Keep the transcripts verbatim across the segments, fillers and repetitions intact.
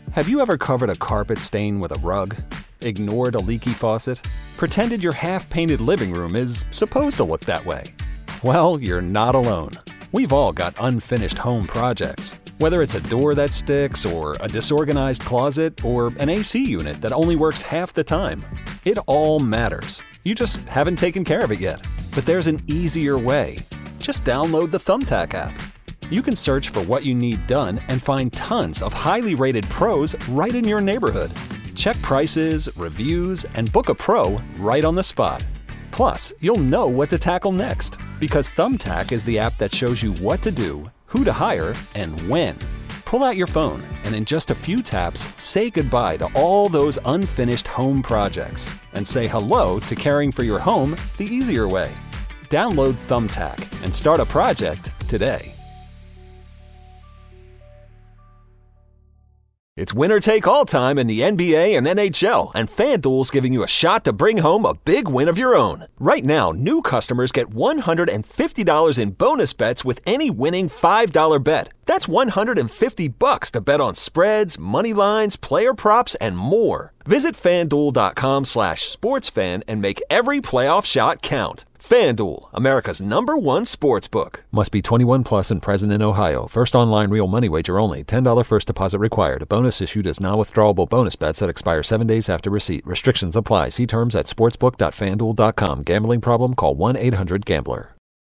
Have you ever covered a carpet stain with a rug? Ignored a leaky faucet? Pretended your half-painted living room is supposed to look that way? Well, you're not alone. We've all got unfinished home projects. Whether it's a door that sticks, or a disorganized closet, or an A C unit that only works half the time. It all matters. You just haven't taken care of it yet. But there's an easier way. Just download the Thumbtack app. You can search for what you need done and find tons of highly rated pros right in your neighborhood. Check prices, reviews, and book a pro right on the spot. Plus, you'll know what to tackle next, because Thumbtack is the app that shows you what to do, who to hire, and when. Pull out your phone, and in just a few taps, say goodbye to all those unfinished home projects, and say hello to caring for your home the easier way. Download Thumbtack and start a project today. It's winner-take-all time in the N B A and N H L, and FanDuel's giving you a shot to bring home a big win of your own. Right now, new customers get one hundred fifty dollars in bonus bets with any winning five dollar bet. That's one hundred fifty bucks to bet on spreads, money lines, player props, and more. Visit FanDuel.com slash sportsfan and make every playoff shot count. FanDuel, America's number one sportsbook. Must be twenty-one plus and present in Ohio. First online real money wager only. ten dollars first deposit required. A bonus issued as non-withdrawable bonus bets that expire seven days after receipt. Restrictions apply. See terms at sportsbook dot fan duel dot com. Gambling problem? Call one eight hundred gambler.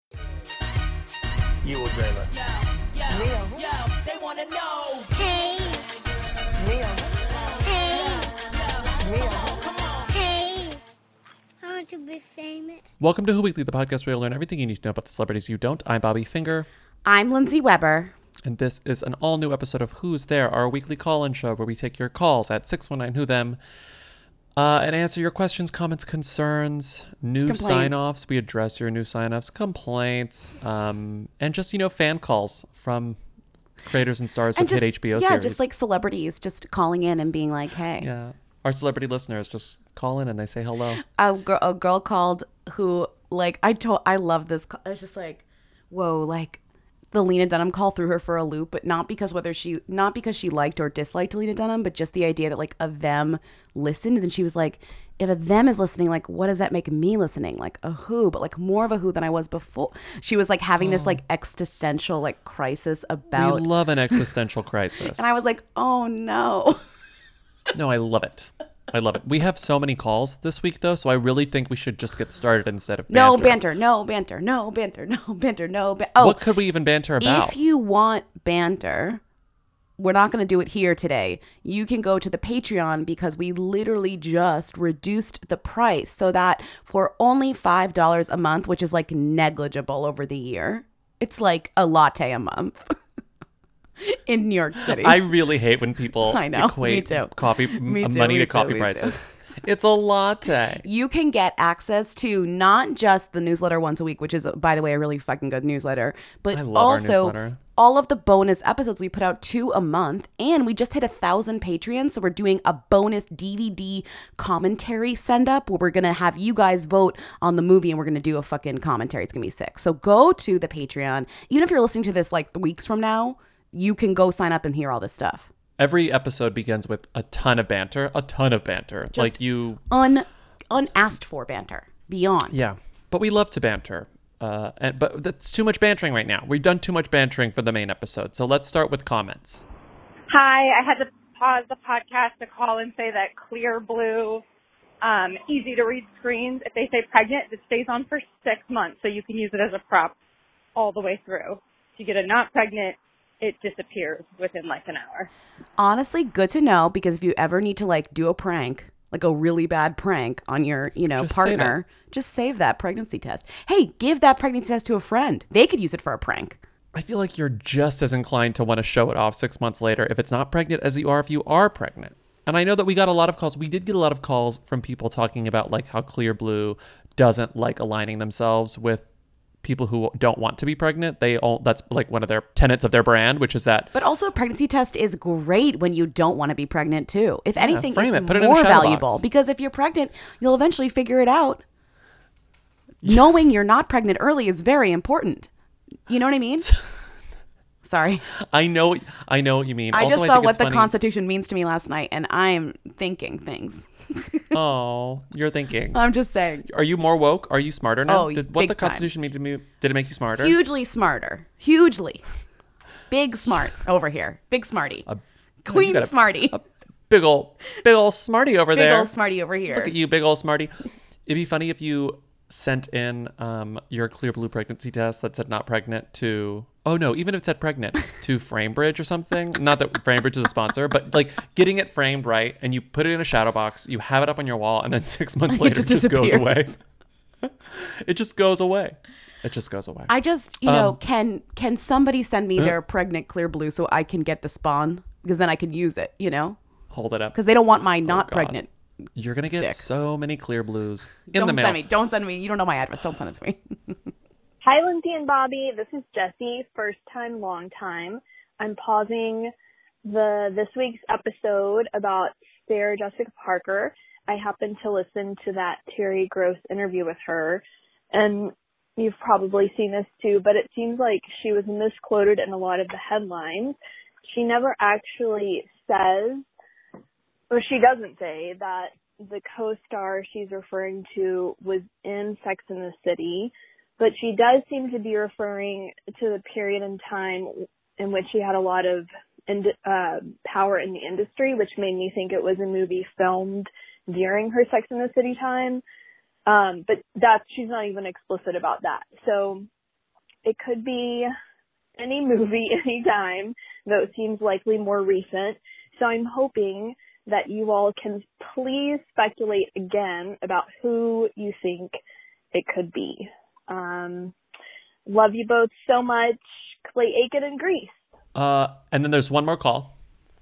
You or Jayla? Yo, yo, yo, yo, they want to know. Hey. Mia. Hey. Mia. Come on. Hey. I want to be famous. Welcome to Who Weekly, the podcast where you'll learn everything you need to know about the celebrities you don't. I'm Bobby Finger, I'm Lindsay Weber. and this is an all-new episode of Who's There, our weekly call-in show where we take your calls at six one nine who them uh, and answer your questions, comments, concerns, new Complaints. sign-offs. We address your new sign-offs, complaints, um, and just, you know, fan calls from creators and stars of just, hit H B O yeah, series. just like celebrities just calling in and being like, hey. Yeah. Our celebrity listeners just call in and they say hello. A, gr- a girl called who, like, I told, I love this. ca- It's just like, whoa, like, the Lena Dunham call threw her for a loop, but not because whether she, not because she liked or disliked Lena Dunham, but just the idea that, like, a them listened. And then she was like, if a them is listening, like, what does that make me listening? Like, a who, but, like, more of a who than I was before. She was, like, having this, like, existential, like, crisis about. We love an existential crisis. And I was like, oh, no. No, I love it. I love it. We have so many calls this week, though, so I really think we should just get started instead of banter. No banter, no banter, no banter, no banter, no banter. Oh, What could we even banter about? if you want banter, we're not going to do it here today. You can go to the Patreon because we literally just reduced the price so that for only five dollars a month, which is like negligible over the year, it's like a latte a month. In New York City. I really hate when people I know, me equate too. coffee Me m- too, money me to too, coffee me prices. It's a latte. You can get access to not just the newsletter once a week, which is, by the way, a really fucking good newsletter, but I love our also newsletter. all of the bonus episodes. We put out two a month, and we just hit a thousand Patreons, so we're doing a bonus D V D commentary send up where we're gonna have you guys vote on the movie, and we're gonna do a fucking commentary. It's gonna be sick. So go to the Patreon. Even if you're listening to this like weeks from now, you can go sign up and hear all this stuff. Every episode begins with a ton of banter, a ton of banter. Just like you... Un unasked for banter. Beyond. Yeah, but we love to banter. Uh, and, but that's too much bantering right now. We've done too much bantering for the main episode. So let's start with comments. Hi, I had to pause the podcast to call and say that clear blue, um, easy to read screens, if they say pregnant, it stays on for six months, so you can use it as a prop all the way through. If you get a not pregnant, it disappears within like an hour. Honestly, good to know, because if you ever need to like do a prank, like a really bad prank on your, you know, Just save partner, just save that pregnancy test. Hey, give that pregnancy test to a friend. They could use it for a prank. I feel like you're just as inclined to want to show it off six months later if it's not pregnant as you are if you are pregnant. And I know that we got a lot of calls. We did get a lot of calls from people talking about like how Clear Blue doesn't like aligning themselves with people who don't want to be pregnant. They all, that's like one of their tenets of their brand, which is that. But also a pregnancy test is great when you don't want to be pregnant too. If anything, frame it's it. Put it in a more shadow valuable box. because if you're pregnant, you'll eventually figure it out. Knowing you're not pregnant early is very important. You know what I mean? Sorry. I know, I know what you mean. I Also, just saw think what it's the funny- Constitution means to me last night, and I'm thinking things. Oh, you're thinking. I'm just saying. Are you more woke? Are you smarter now? Oh, Did, what big the time. Constitution mean to me? Did it make you smarter? Hugely smarter. Hugely. Big smart over here. Big smarty. Queen got a- smarty. a big ol' big ol' smarty over Big there. old smarty over here. Look at you, big ol' smarty. It'd be funny if you sent in um, your Clear Blue pregnancy test that said not pregnant to, oh no, even if it said pregnant, to Framebridge or something. Not that Framebridge is a sponsor, but like getting it framed right, and you put it in a shadow box, you have it up on your wall, and then six months later it just just, goes away. disappears. It just goes away. It just goes away. I just, you know, Um, can can somebody send me their pregnant Clear Blue so I can get the spawn? Because then I can use it, you know? Hold it up. Because they don't want my not Oh, God. pregnant. You're going to get stick. so many Clear Blues in Don't the mail. send me. Don't send me. You don't know my address. Don't send it to me. Hi, Lindsay and Bobby. This is Jessie. First time, long time. I'm pausing the this week's episode about Sarah Jessica Parker. I happened to listen to that Terry Gross interview with her, and you've probably seen this too, but it seems like she was misquoted in a lot of the headlines. She never actually says, or she doesn't say, that the co-star she's referring to was in Sex and the City, but she does seem to be referring to the period in time in which she had a lot of ind- uh, power in the industry, which made me think it was a movie filmed during her Sex and the City time. Um, but that's, she's not even explicit about that. So it could be any movie, anytime, though it seems likely more recent. So I'm hoping that you all can please speculate again about who you think it could be. Um, love you both so much. Clay Aiken in Greece. Uh, and then there's one more call.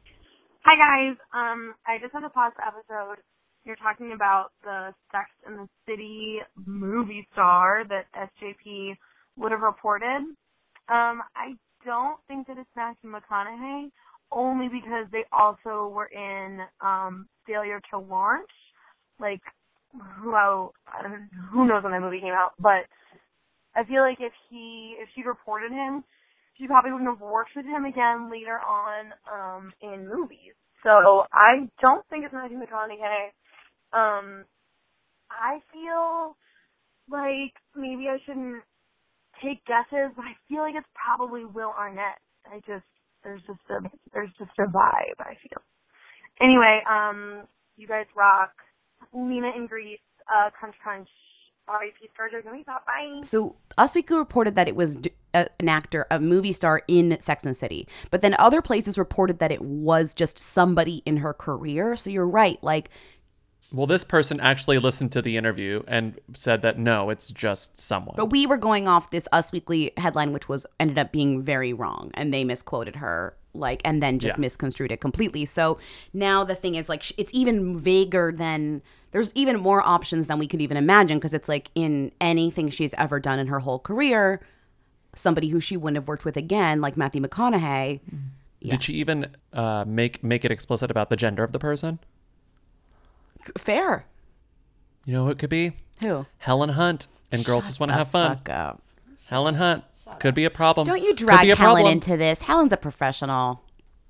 Hi guys, um, I just had to pause the episode. You're talking about the Sex and the City movie star that S J P would have reported. Um, I don't think that it's Matthew McConaughey, only because they also were in um, Failure to Launch. Like, who I don't, who knows when that movie came out, but I feel like if he if she reported him, she probably wouldn't have worked with him again later on um, in movies. So I don't think it's Matthew McConaughey. Um, I feel like maybe I shouldn't take guesses, but I feel like it's probably Will Arnett. I just there's just a there's just a vibe, I feel. Anyway, um, you guys rock. Lena in Greece, uh, crunch crunch. R I P Scarjo, can we stop? Bye. So Us Weekly reported that it was d- a, an actor, a movie star in Sex and the City. But then other places reported that it was just somebody in her career. So you're right. Like, Well, this person actually listened to the interview and said that no, it's just someone. but we were going off this Us Weekly headline, which was ended up being very wrong. And they misquoted her, like, and then just Yeah. misconstrued it completely. So now the thing is, like, sh- it's even vaguer than, there's even more options than we could even imagine. Because it's like in anything she's ever done in her whole career, somebody who she wouldn't have worked with again, like Matthew McConaughey. Yeah. Did she even uh, make make it explicit about the gender of the person? Fair. You know who it could be? Who? Helen Hunt. And girls just want to have fun. Fuck up. Helen Hunt. Could be a problem. Don't you Could drag be a Helen problem. into this. Helen's a professional.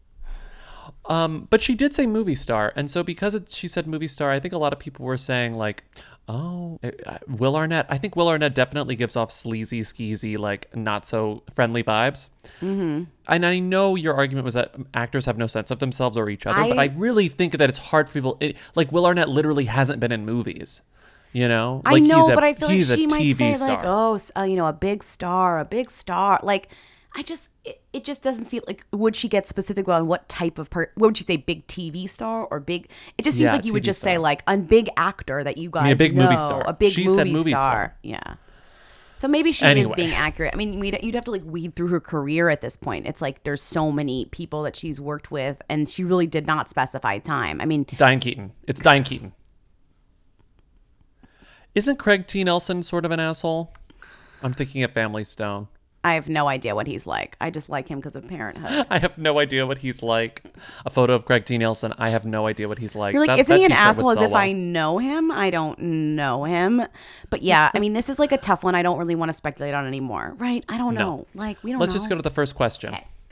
Um, but she did say movie star, and so because it, she said movie star, I think a lot of people were saying like, "Oh, uh, Will Arnett." I think Will Arnett definitely gives off sleazy, skeezy, like not so friendly vibes. Mm-hmm. And I know your argument was that actors have no sense of themselves or each other, I- but I really think that it's hard for people. It, like Will Arnett literally hasn't been in movies. You know, I like, know, he's a, but I feel like he's a she might T V say star. like, "Oh, s- uh, you know, a big star, a big star." Like, I just, it, it just doesn't seem like. Would she get specific on what type of part? What would she say? Big T V star or big? It just seems Yeah, like you would T V just say star. like a big actor that you guys a big know, movie star. a big She movie, said movie star. star. Yeah. So maybe she Anyway. is being accurate. I mean, we'd, you'd have to like weed through her career at this point. It's like there's so many people that she's worked with, and she really did not specify time. I mean, Diane Keaton. It's Diane Keaton. Isn't Craig T. Nelson sort of an asshole? I'm thinking of Family Stone. I have no idea what he's like. I just like him because of Parenthood. I have no idea what he's like. A photo of Craig T. Nelson. I have no idea what he's like. You're like, That- isn't that he an t-shirt would asshole as sell if well. I know him? I don't know him. But yeah, I mean, this is like a tough one. I don't really want to speculate on anymore. Right? I don't No. know. Like, we don't Let's know. just go to the first question.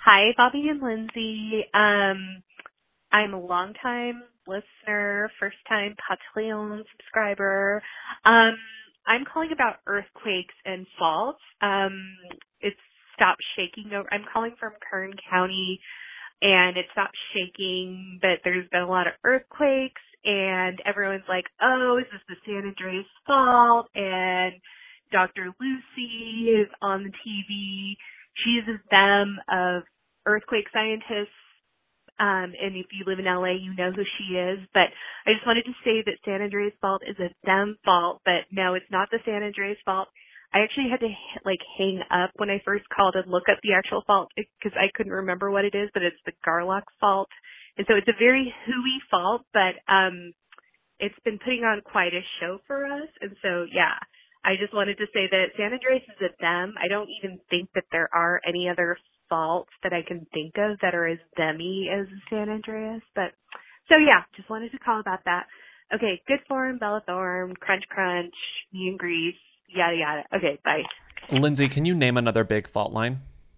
Hi, Bobby and Lindsay. Um, I'm a longtime listener, first time Patreon subscriber. Um, I'm calling about earthquakes and faults. Um, it's stopped shaking over. I'm calling from Kern County, and it stopped shaking, but there's been a lot of earthquakes, and everyone's like, oh, is this the San Andreas fault? And Doctor Lucy is on the T V. She's a them of earthquake scientists. Um, and if you live in L A, you know who she is. But I just wanted to say that San Andreas fault is a them fault, but no, it's not the San Andreas fault. I actually had to like hang up when I first called and look up the actual fault because I couldn't remember what it is, but it's the Garlock fault. And so it's a very hooey fault, but um, it's been putting on quite a show for us. And so, yeah, I just wanted to say that San Andreas is a them. I don't even think that there are any other faults that I can think of that are as them-y as San Andreas. But so, yeah, just wanted to call about that. Okay, good form, Bella Thorne, Crunch Crunch, Me and Grease, yada yada. Okay, bye. Lindsay, can you name another big fault line?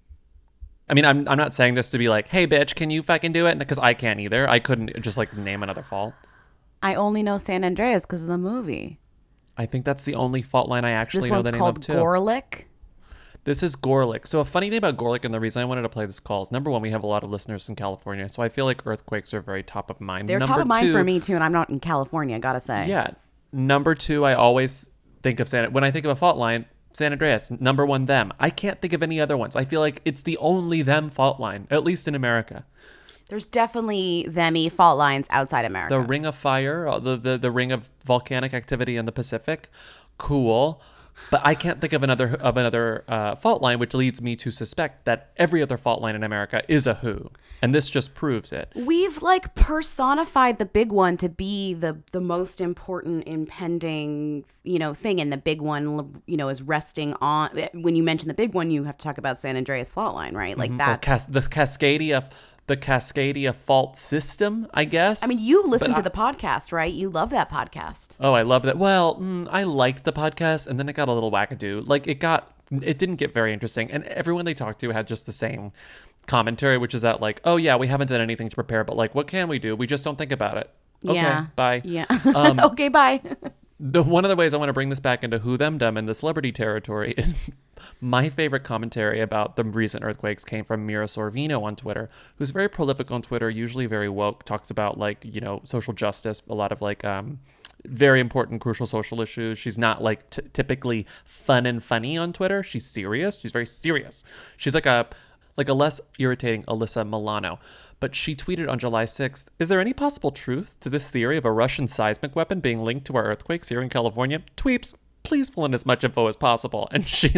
I mean, I'm I'm not saying this to be like, hey, bitch, can you fucking do it? Because I can't either. I couldn't just like name another fault. I only know San Andreas because of the movie. I think that's the only fault line I actually This know one's the name called of too. Gorlick. This is Gorlick. So a funny thing about Gorlick, and the reason I wanted to play this call is, number one, we have a lot of listeners in California, so I feel like earthquakes are very top of mind. They're number top of mind two, for me too, and I'm not in California, gotta say. Yeah. Number two, I always think of San. When I think of a fault line, San Andreas. Number one, them. I can't think of any other ones. I feel like it's the only them fault line, at least in America. There's definitely them-y fault lines outside America. The Ring of Fire, uh, the, the the ring of volcanic activity in the Pacific, cool. But I can't think of another of another uh, fault line, which leads me to suspect that every other fault line in America is a who, and this just proves it. We've like personified the big one to be the the most important impending, you know, thing, and the big one, you know, is resting on. When you mention the big one, you have to talk about San Andreas fault line, right? Like Mm-hmm. that's the, Cas- the Cascadia. The Cascadia fault system, I guess. I mean, you listen But to I- the podcast, right? You love that podcast. Oh, I love that. Well, mm, I liked the podcast, and then it got a little wackadoo. Like, it got, it didn't get very interesting, and everyone they talked to had just the same commentary, which is that, like, oh, yeah, we haven't done anything to prepare, but, like, what can we do? We just don't think about it. Okay, Yeah. bye. Yeah. Um, Okay, bye. The, one of the ways I want to bring this back into who, them, them, and the celebrity territory is my favorite commentary about the recent earthquakes came from Mira Sorvino on Twitter, who's very prolific on Twitter, usually very woke, talks about, like, you know, social justice, a lot of, like, um, very important, crucial social issues. She's not, like, t- typically fun and funny on Twitter. She's serious. She's very serious. She's like a like a less irritating Alyssa Milano. But she tweeted on July sixth, is there any possible truth to this theory of a Russian seismic weapon being linked to our earthquakes here in California? Tweeps, please fill in as much info as possible. And she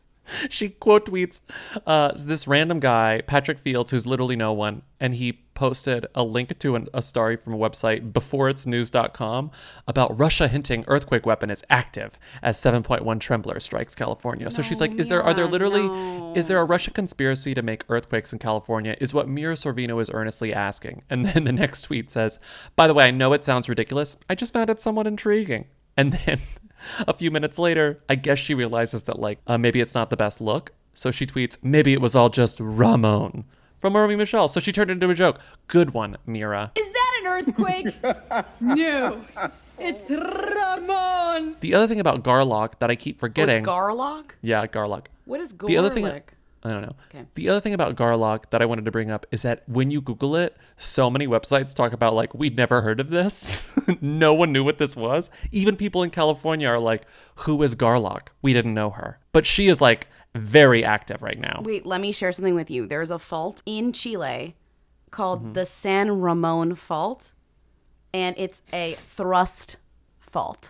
she quote tweets uh, this random guy, Patrick Fields, who's literally no one, and he posted a link to an, a story from a website, before its news dot com, about Russia hinting earthquake weapon is active as seven point one tremblor strikes California. So she's like, is there are there literally is there a Russian conspiracy to make earthquakes in California? Is what Mira Sorvino is earnestly asking. And then the next tweet says, by the way, I know it sounds ridiculous. I just found it somewhat intriguing. And then a few minutes later, I guess she realizes that, like, uh, maybe it's not the best look. So she tweets, maybe it was all just Ramon from Romy Michelle. So she turned it into a joke. Good one, Mira. Is that an earthquake? No. It's Ramon. The other thing about Garlock that I keep Oh, forgetting. it's Garlock? Yeah, Garlock. What is Garlick? The other thing, I don't know. Okay. The other thing about Garlock that I wanted to bring up is that when you Google it, so many websites talk about, like, we'd never heard of this. No one knew what this was. Even people in California are like, who is Garlock? We didn't know her. But she is, like, very active right now. Wait, let me share something with you. There's a fault in Chile called Mm-hmm. the San Ramon Fault, and it's a thrust fault.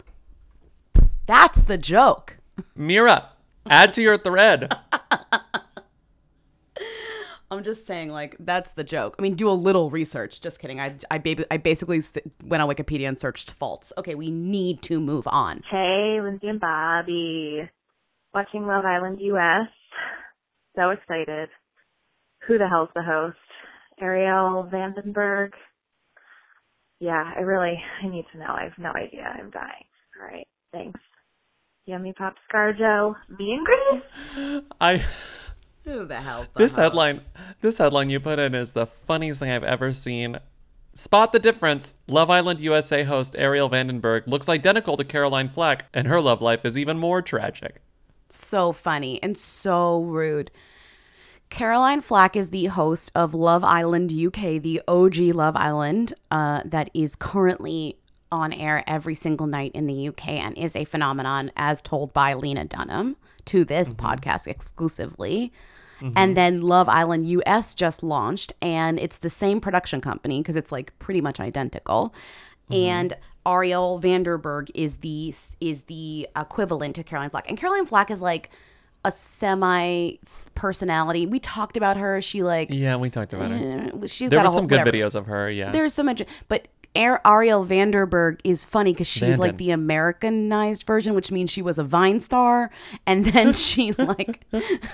That's the joke. Mira, add to your thread. I'm just saying, like, that's the joke. I mean, do a little research. Just kidding. I, I, ba- I basically s- went on Wikipedia and searched faults. Okay, we need to move on. Hey, Lindsay and Bobby. Watching Love Island U S. So excited. Who the hell's the host? Ariel Vandenberg? Yeah, I really, I need to know. I have no idea. I'm dying. All right, thanks. Yummy Pop Scarjo. Me and Grace? I Who the hell's the This host? headline, this headline you put in is the funniest thing I've ever seen. Spot the difference. Love Island U S A host Ariel Vandenberg looks identical to Caroline Flack, and her love life is even more tragic. So funny and so rude. Caroline Flack is the host of Love Island U K, the O G Love Island, uh, that is currently on air every single night in the U K and is a phenomenon as told by Lena Dunham to this mm-hmm. podcast exclusively. Mm-hmm. And then Love Island U S just launched, and it's the same production company because it's like pretty much identical. Mm-hmm. And Ariel Vandenberg is the is the equivalent to Caroline Flack. And Caroline Flack is like a semi personality. We talked about her. She like yeah, we talked about her. She's there got were a whole, some good whatever. videos of her. Yeah, there's so much, but Ariel Vandenberg is funny because she's Vanden. like the Americanized version, which means she was a Vine star, and then she like,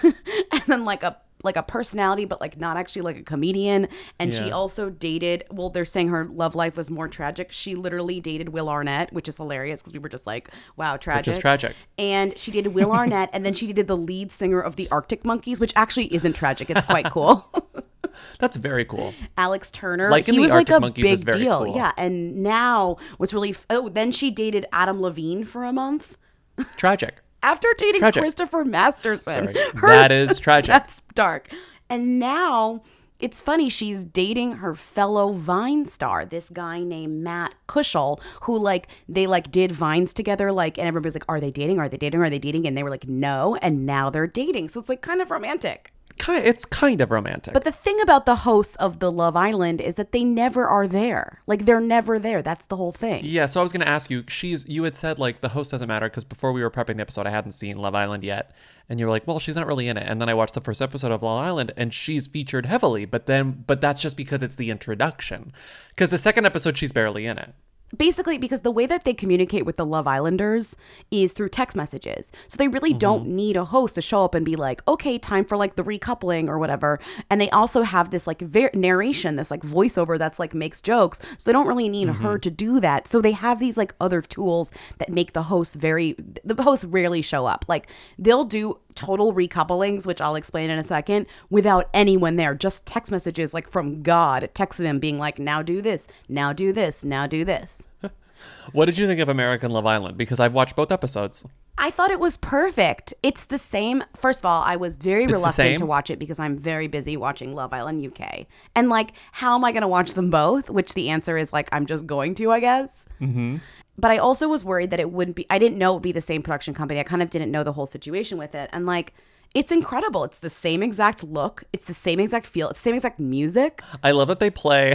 and then like a like a personality, but like not actually like a comedian. And yeah. she also dated. Well, they're saying her love life was more tragic. She literally dated Will Arnett, which is hilarious because we were just like, wow, tragic. Which is tragic. And she dated Will Arnett, and then she dated the lead singer of the Arctic Monkeys, which actually isn't tragic. It's quite cool. That's very cool. Alex Turner. Like in he the was Arctic like a Monkeys big is very deal. cool. Yeah. And now what's really f- oh, then she dated Adam Levine for a month. Tragic. After dating tragic. Christopher Masterson. Her, that is tragic. That's dark. And now it's funny, she's dating her fellow Vine star, this guy named Matt Kushel, who like they like did Vines together, like, and everybody's like, are they dating? Are they dating? Are they dating? And they were like, no. And now they're dating. So it's like kind of romantic. Kind, it's kind of romantic. But the thing about the hosts of the Love Island is that they never are there. Like they're never there. That's the whole thing. Yeah. So I was going to ask you, she's, you had said like the host doesn't matter because before we were prepping the episode, I hadn't seen Love Island yet. And you were like, well, she's not really in it. And then I watched the first episode of Love Island and she's featured heavily, but then, but that's just because it's the introduction. Because the second episode, she's barely in it. Basically, because the way that they communicate with the Love Islanders is through text messages. So they really mm-hmm. don't need a host to show up and be like, okay, time for like the recoupling or whatever. And they also have this like ver- narration, this like voiceover that's like makes jokes. So they don't really need mm-hmm. her to do that. So they have these like other tools that make the hosts very, the hosts rarely show up. Like they'll do total recouplings, which I'll explain in a second, without anyone there, just text messages like from God texting them being like, now do this, now do this, now do this. What did you think of American Love Island? Because I've watched both episodes. I thought it was perfect. It's the same. First of all, I was very it's reluctant to watch it because I'm very busy watching Love Island U K. And like, how am I going to watch them both? Which the answer is like, I'm just going to, I guess. Mm-hmm. But I also was worried that it wouldn't be, I didn't know it would be the same production company. I kind of didn't know the whole situation with it. And like, it's incredible. It's the same exact look. It's the same exact feel. It's the same exact music. I love that they play...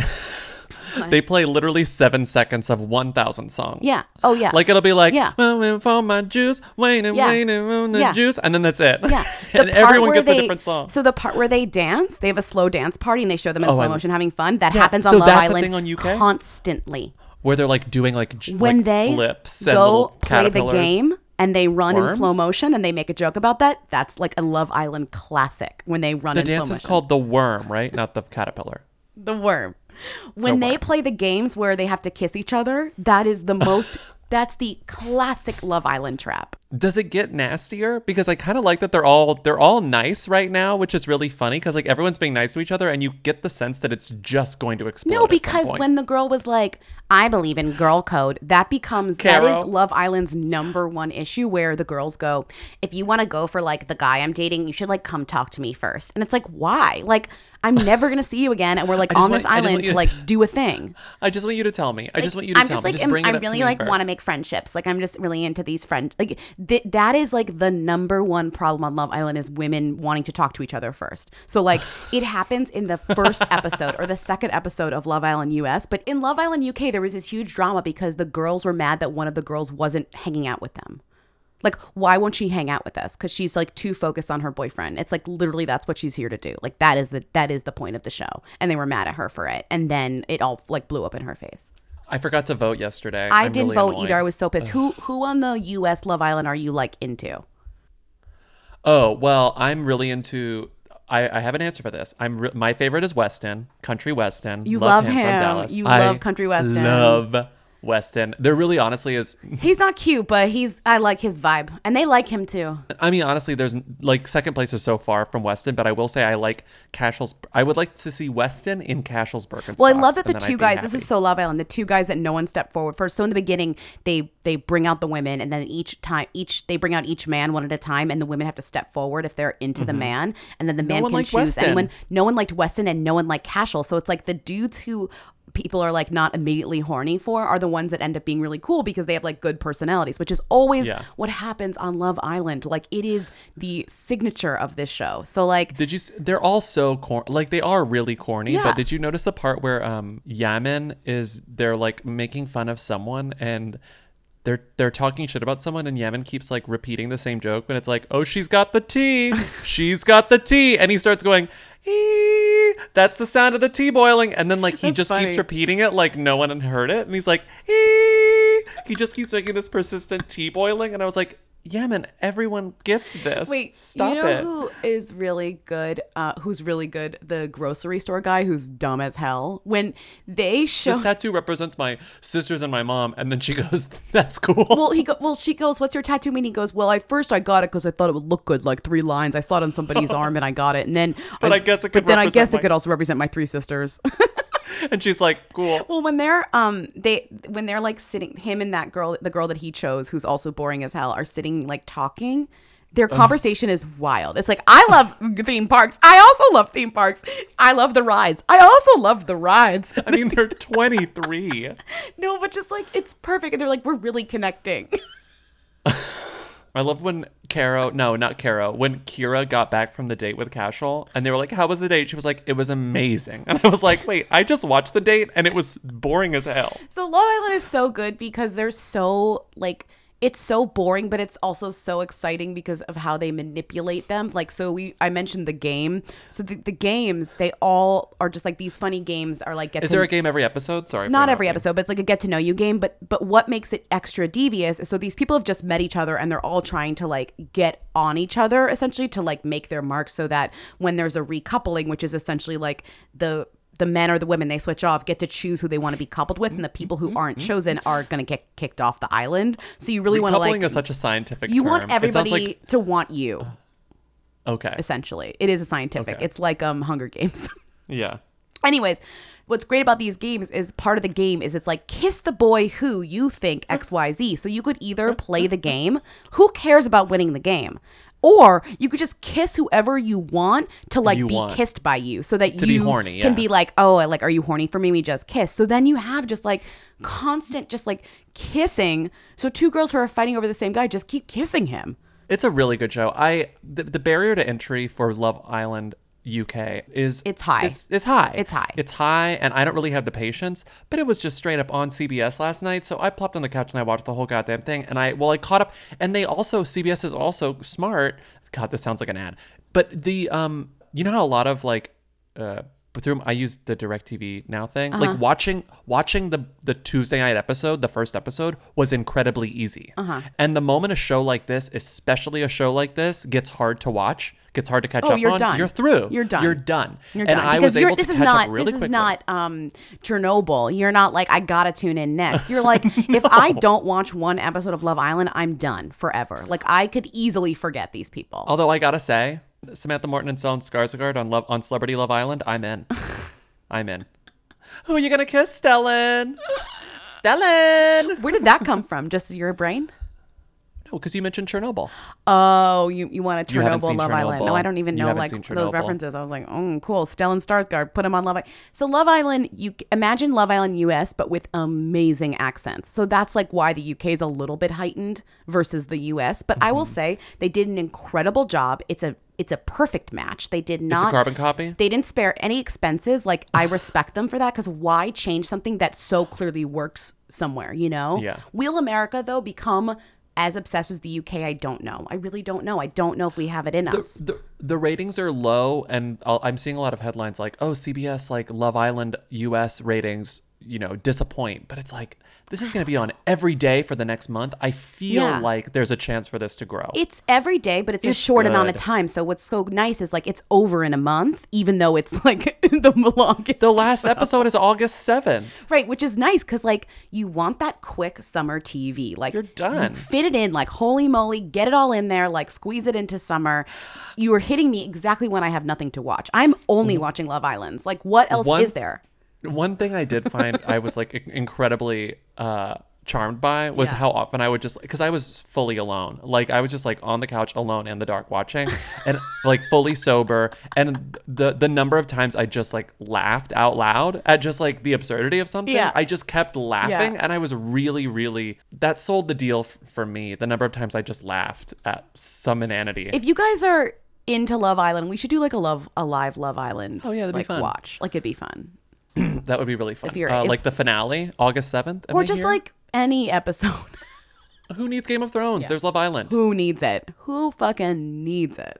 They play literally seven seconds of one thousand songs. Yeah. Oh, yeah. Like it'll be like, yeah. waiting for my juice, waiting, yeah. waiting on the yeah. juice. And then that's it. Yeah. And everyone gets they, a different song. So the part where they dance, they have a slow dance party and they show them in oh, slow I, motion having fun. That yeah. happens on so Love that's Island a thing on U K? Constantly. Where they're like doing like, when like they flips and go play the caterpillars. game and they run Worms? in slow motion and they make a joke about that. That's like a Love Island classic when they run the in slow motion. The dance is called the worm, right? Not the caterpillar. The worm. When they play the games where they have to kiss each other, that is the most, that's the classic Love Island trap. Does it get nastier? Because I kind of like that they're all, they're all nice right now, which is really funny because like everyone's being nice to each other and you get the sense that it's just going to explode. No, because when the girl was like, I believe in girl code, that becomes, Caro. that is Love Island's number one issue where the girls go, if you want to go for like the guy I'm dating, you should like come talk to me first. And it's like, why? Like, I'm never going to see you again. And we're like on want, this island to to, like do a thing. I just want you to tell me. I like, just want you to I'm tell just me. Like, just bring I'm, it up I really to like me want to make friendships. Like I'm just really into these friends. Like th- that is like the number one problem on Love Island is women wanting to talk to each other first. So like it happens in the first episode or the second episode of Love Island U S. But in Love Island U K, there was this huge drama because the girls were mad that one of the girls wasn't hanging out with them. Like, why won't she hang out with us? Because she's like too focused on her boyfriend. It's like literally that's what she's here to do. Like that is the that is the point of the show. And they were mad at her for it. And then it all like blew up in her face. I forgot to vote yesterday. I I'm didn't really vote annoyed. either. I was so pissed. Who who on the U S Love Island are you like into? Oh, well, I'm really into... I, I have an answer for this. I'm re- my favorite is Weston, Country Weston. You love, love him, him. from Dallas. You I love Country Weston. love Weston. There really honestly is. He's not cute, but he's I like his vibe, and they like him too. I mean, honestly, there's like second place is so far from Weston, but I will say I like Cashel's. I would like to see Weston in Cashel's Birkenstocks. Well, I love that the and then two I'd be guys. This happy. is so Love Island. The two guys that no one stepped forward first. So in the beginning, they they bring out the women, and then each time, each they bring out each man one at a time, and the women have to step forward if they're into the Mhm. man, and then the No man one can liked choose Weston. anyone. No one liked Weston, and no one liked Cashel. So it's like the dudes who people are like not immediately horny for are the ones that end up being really cool because they have like good personalities, which is always Yeah. what happens on Love Island. Like it is the signature of this show. So like, Did you? s- They're all so corny. Like they are really corny. Yeah. But did you notice the part where um Yaman is? They're like making fun of someone and. They're they're talking shit about someone and Yemen keeps like repeating the same joke when it's like, oh, she's got the tea, she's got the tea, and he starts going, ee, that's the sound of the tea boiling, and then like he That's just funny. keeps repeating it like no one had heard it, and he's like, ee. He just keeps making this persistent tea boiling, and I was like, Yemen, everyone gets this. wait, stop you know it. who is really good? Uh, who's really good? The grocery store guy who's dumb as hell. When they show, This tattoo represents my sisters and my mom, and then she goes, "That's cool." well, he go, well, she goes, "What's your tattoo mean?" He goes, "Well, at first I got it because I thought it would look good, like three lines. I saw it on somebody's arm and I got it, and then, But I guess it could but then I represent guess my- it could also represent my three sisters." And she's like, "Cool." Well, when they're um they when they're like sitting, him and that girl, the girl that he chose, who's also boring as hell, are sitting like talking. Their conversation is wild. It's like, I love theme parks. I also love theme parks. I love the rides. I also love the rides. I mean, they're twenty-three. No, but just like it's perfect. And they're like, we're really connecting. I love when Caro, no, not Caro, when Kira got back from the date with Cashel and they were like, how was the date? She was like, it was amazing. And I was like, wait, I just watched the date and it was boring as hell. So Love Island is so good because they're so like it's so boring, but it's also so exciting because of how they manipulate them. Like, so we I mentioned the game. So the, the games, they all are just like these funny games that are like get Is to there a game every episode? Sorry. for not every interrupting. episode, but it's like a get to know you game. But but what makes it extra devious is so these people have just met each other and they're all trying to like get on each other essentially to like make their mark so that when there's a recoupling, which is essentially like the the men or the women they switch off get to choose who they want to be coupled with, and the people who aren't chosen are going to get kicked off the island. So you really want to Recoupling like is such a scientific you term. want It sounds everybody like- to want you. Okay. Essentially, it is a scientific. Okay. It's like um Hunger Games. Yeah. Anyways, what's great about these games is part of the game is it's like kiss the boy who you think X Y Z. So you could either play the game, who cares about winning the game? Or you could just kiss whoever you want to like You be want. kissed by you so that To be you horny, can yeah. be like, oh, like, are you horny for me? We just kiss. So then you have just like constant, just like kissing. So two girls who are fighting over the same guy just keep kissing him. It's a really good show. I the, the barrier to entry for Love Island U K is It's high. Is, is high. It's high. It's high, and I don't really have the patience. But it was just straight up on C B S last night, so I plopped on the couch and I watched the whole goddamn thing. And I well, I caught up. And they also C B S is also smart. God, this sounds like an ad. But the um, you know how a lot of like uh. through I use the DirecTV Now thing. Uh-huh. Like watching watching the the Tuesday night episode, the first episode, was incredibly easy. Uh-huh. And the moment a show like this, especially a show like this, gets hard to watch, gets hard to catch Oh, up you're on, done. you're through. You're done. You're done. You're and done I because was you're, able this to is catch not up really this quickly. is not um Chernobyl. You're not like I gotta tune in next. You're like if I don't watch one episode of Love Island, I'm done forever. Like I could easily forget these people. Although I gotta say, Samantha Morton and Stellan Skarsgård on Love on Celebrity Love Island, I'm in. I'm in. Who are you gonna kiss, Stellan? Stellan. Where did that come from? Just your brain? No, because you mentioned Chernobyl. Oh, you, you want a You haven't Chernobyl seen Love Island? No, Chernobyl. I don't even You know haven't like seen those Chernobyl. references. I was like, oh, cool. Stellan Skarsgård, put him on Love Island. So Love Island, you imagine Love Island U S, but with amazing accents. So that's like why the U K is a little bit heightened versus the U S. But I will say they did an incredible job. It's a it's a perfect match. They did not It's a carbon copy. They didn't spare any expenses. Like I respect them for that because why change something that so clearly works somewhere? You know? Yeah. Will America though become as obsessed with the U K? I don't know. I really don't know. I don't know if we have it in us. The, the, the ratings are low, and I'll, I'm seeing a lot of headlines like, "Oh, C B S like Love Island U S ratings you know, disappoint. But it's like, this is going to be on every day for the next month. I feel Yeah. like there's a chance for this to grow. It's every day, but it's, It's a short amount of good. time. So what's so nice is like it's over in a month, even though it's like the longest. The last show. episode is August seventh. Right, which is nice because like you want that quick summer T V. Like You're done. Fit it in, like holy moly, get it all in there, like squeeze it into summer. You are hitting me exactly when I have nothing to watch. I'm only watching Love Islands. Like what else One- is there? One thing I did find I was like incredibly uh, charmed by was Yeah. how often I would just, because I was fully alone. Like I was just like on the couch alone in the dark watching and like fully sober. And the the number of times I just like laughed out loud at just like the absurdity of something. Yeah. I just kept laughing Yeah. and I was really, really, that sold the deal f- for me. The number of times I just laughed at some inanity. If you guys are into Love Island, we should do like a love a live Love Island. Oh, yeah, that'd be like, fun. Watch. Like it'd be fun. That would be really fun. If you're- uh, if- like the finale, August seventh. am Or I just here? like any episode. Who needs Game of Thrones? Yeah. There's Love Island. Who needs it? Who fucking needs it?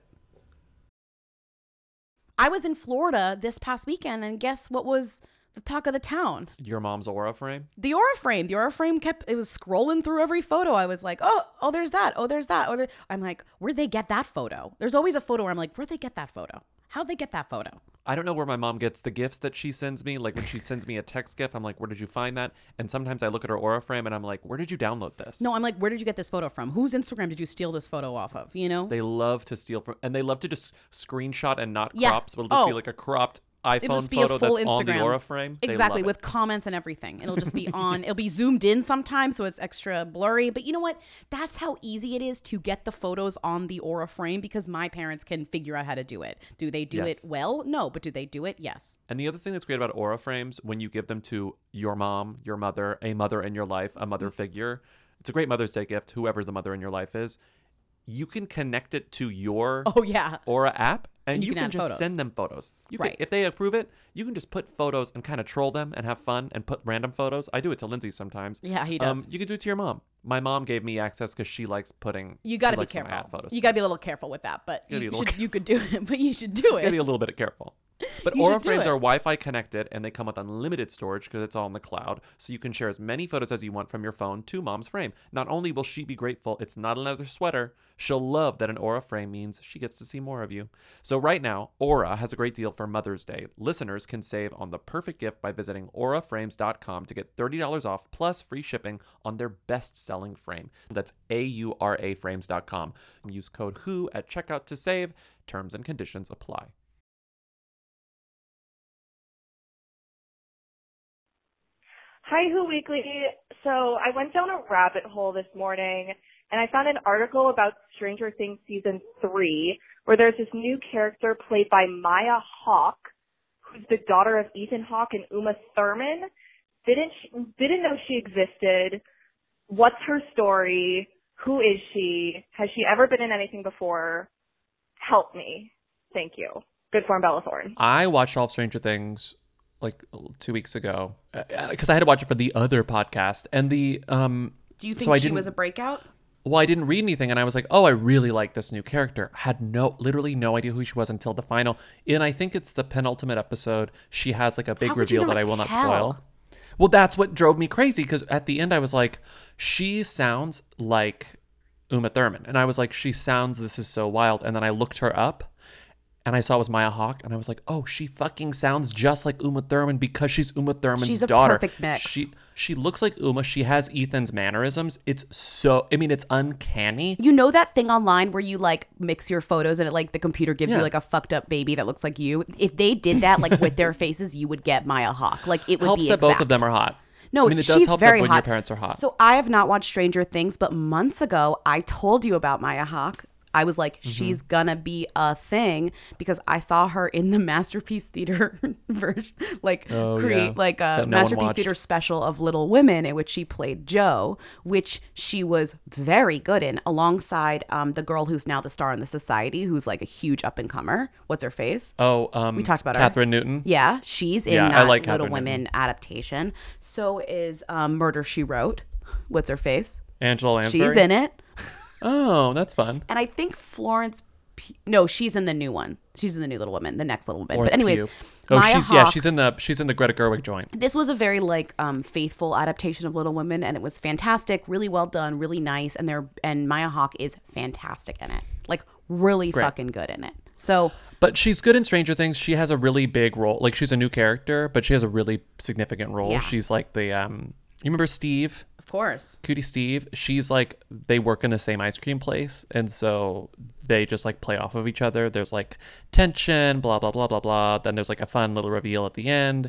I was in Florida this past weekend, and guess what was the talk of the town? Your mom's aura frame. The Aura frame. The Aura frame kept, it was scrolling through every photo. I was like, oh, oh, there's that. Oh, there's that. Oh, there. I'm like, where'd they get that photo? There's always a photo where I'm like, where'd they get that photo? How'd they get that photo? I don't know where my mom gets the gifts that she sends me. Like when she sends me a text gift, I'm like, where did you find that? And sometimes I look at her aura frame and I'm like, where did you download this? No, I'm like, where did you get this photo from? Whose Instagram did you steal this photo off of? You know? They love to steal from, and they love to just screenshot and not Yeah. crop. So it'll just be Oh. like a cropped It'll iPhone just be a photo full that's Instagram. on the aura frame. They Exactly, love it. with comments and everything. It'll just be on, it'll be zoomed in sometimes, so it's extra blurry. But you know what? That's how easy it is to get the photos on the Aura frame because my parents can figure out how to do it. Do they do Yes. it well? No, but do they do it? Yes. And the other thing that's great about aura frames, when you give them to your mom, your mother, a mother in your life, a mother figure, it's a great Mother's Day gift, whoever the mother in your life is. You can connect it to your Oh, yeah. Aura app, and, And you, you can, can add just photos. send them photos. You Right. can, if they approve it, you can just put photos and kind of troll them and have fun and put random photos. I do it to Lindsay sometimes. Yeah, he does. Um, you can do it to your mom. My mom gave me access because she likes putting. You got to she be likes when I careful. add photos. You got to be a little careful with that, but Gotta be you, a little should, you could do it, but you should do Gotta be it. a little bit careful. But You Aura should do frames it. are Wi-Fi connected, and they come with unlimited storage because it's all in the cloud. So you can share as many photos as you want from your phone to mom's frame. Not only will she be grateful it's not another sweater, she'll love that an Aura frame means she gets to see more of you. So right now, Aura has a great deal for Mother's Day. Listeners can save on the perfect gift by visiting aura frames dot com to get thirty dollars off plus free shipping on their best-selling frame. That's A U R A frames dot com. Use code W H O at checkout to save. Terms and conditions apply. Hi, Who Weekly. So I went down a rabbit hole this morning and I found an article about Stranger Things season three where there's this new character played by Maya Hawke, who's the daughter of Ethan Hawke and Uma Thurman. Didn't sh- didn't know she existed. What's her story? Who is she? Has she ever been in anything before? Help me. Thank you. Good form, Bella Thorne. I watched all of Stranger Things like two weeks ago because I had to watch it for the other podcast, and the um. Do you think so I she didn't, was a breakout? Well, I didn't read anything, and I was like, "Oh, I really like this new character." Had no, literally no idea who she was until the final. And I think it's the penultimate episode. She has like a big How would you reveal that not I will not tell? spoil. Well, that's what drove me crazy because at the end I was like, "She sounds like Uma Thurman," and I was like, "She sounds. This is so wild." And then I looked her up. And I saw it was Maya Hawke, and I was like, "Oh, she fucking sounds just like Uma Thurman because she's Uma Thurman's She's a daughter." perfect mix. She she looks like Uma. She has Ethan's mannerisms. It's so. I mean, it's uncanny. You know that thing online where you like mix your photos and it like the computer gives Yeah. you like a fucked up baby that looks like you? If they did that like with their faces, you would get Maya Hawke. Like it would Helps be that exact. both of them are hot. No, I mean, it does she's help very that when hot. your parents are hot. So I have not watched Stranger Things, but months ago I told you about Maya Hawke. I was like, Mm-hmm. she's gonna be a thing because I saw her in the Masterpiece Theater version, like Oh, create yeah. like a That no one Masterpiece watched. Theater special of Little Women in which she played Jo, which she was very good in, alongside um, the girl who's now the star in the Society, who's like a huge up and comer. What's her face? oh, um, We talked about her. Catherine Newton. Yeah, she's in Yeah, I that like Little Catherine Women Newton. adaptation. So is um, Murder, She Wrote. What's her face? Angela Lansbury. She's in it. Oh, that's fun. And I think Florence, P- no, she's in the new one. She's in the new Little Women, the next Little Woman. Florence But anyways, Pugh. Oh, Maya she's yeah, Hawke- she's in the she's in the Greta Gerwig joint. This was a very like um, faithful adaptation of Little Women, and it was fantastic, really well done, really nice, and they're and Maya Hawke is fantastic in it, like really Great. fucking good in it. So, But she's good in Stranger Things. She has a really big role. Like she's a new character, but she has a really significant role. Yeah. She's like the um. You remember Steve? of course, Cootie Steve, she's like, they work in the same ice cream place, and so they just like play off of each other. There's like tension, blah blah blah blah blah. Then there's like a fun little reveal at the end.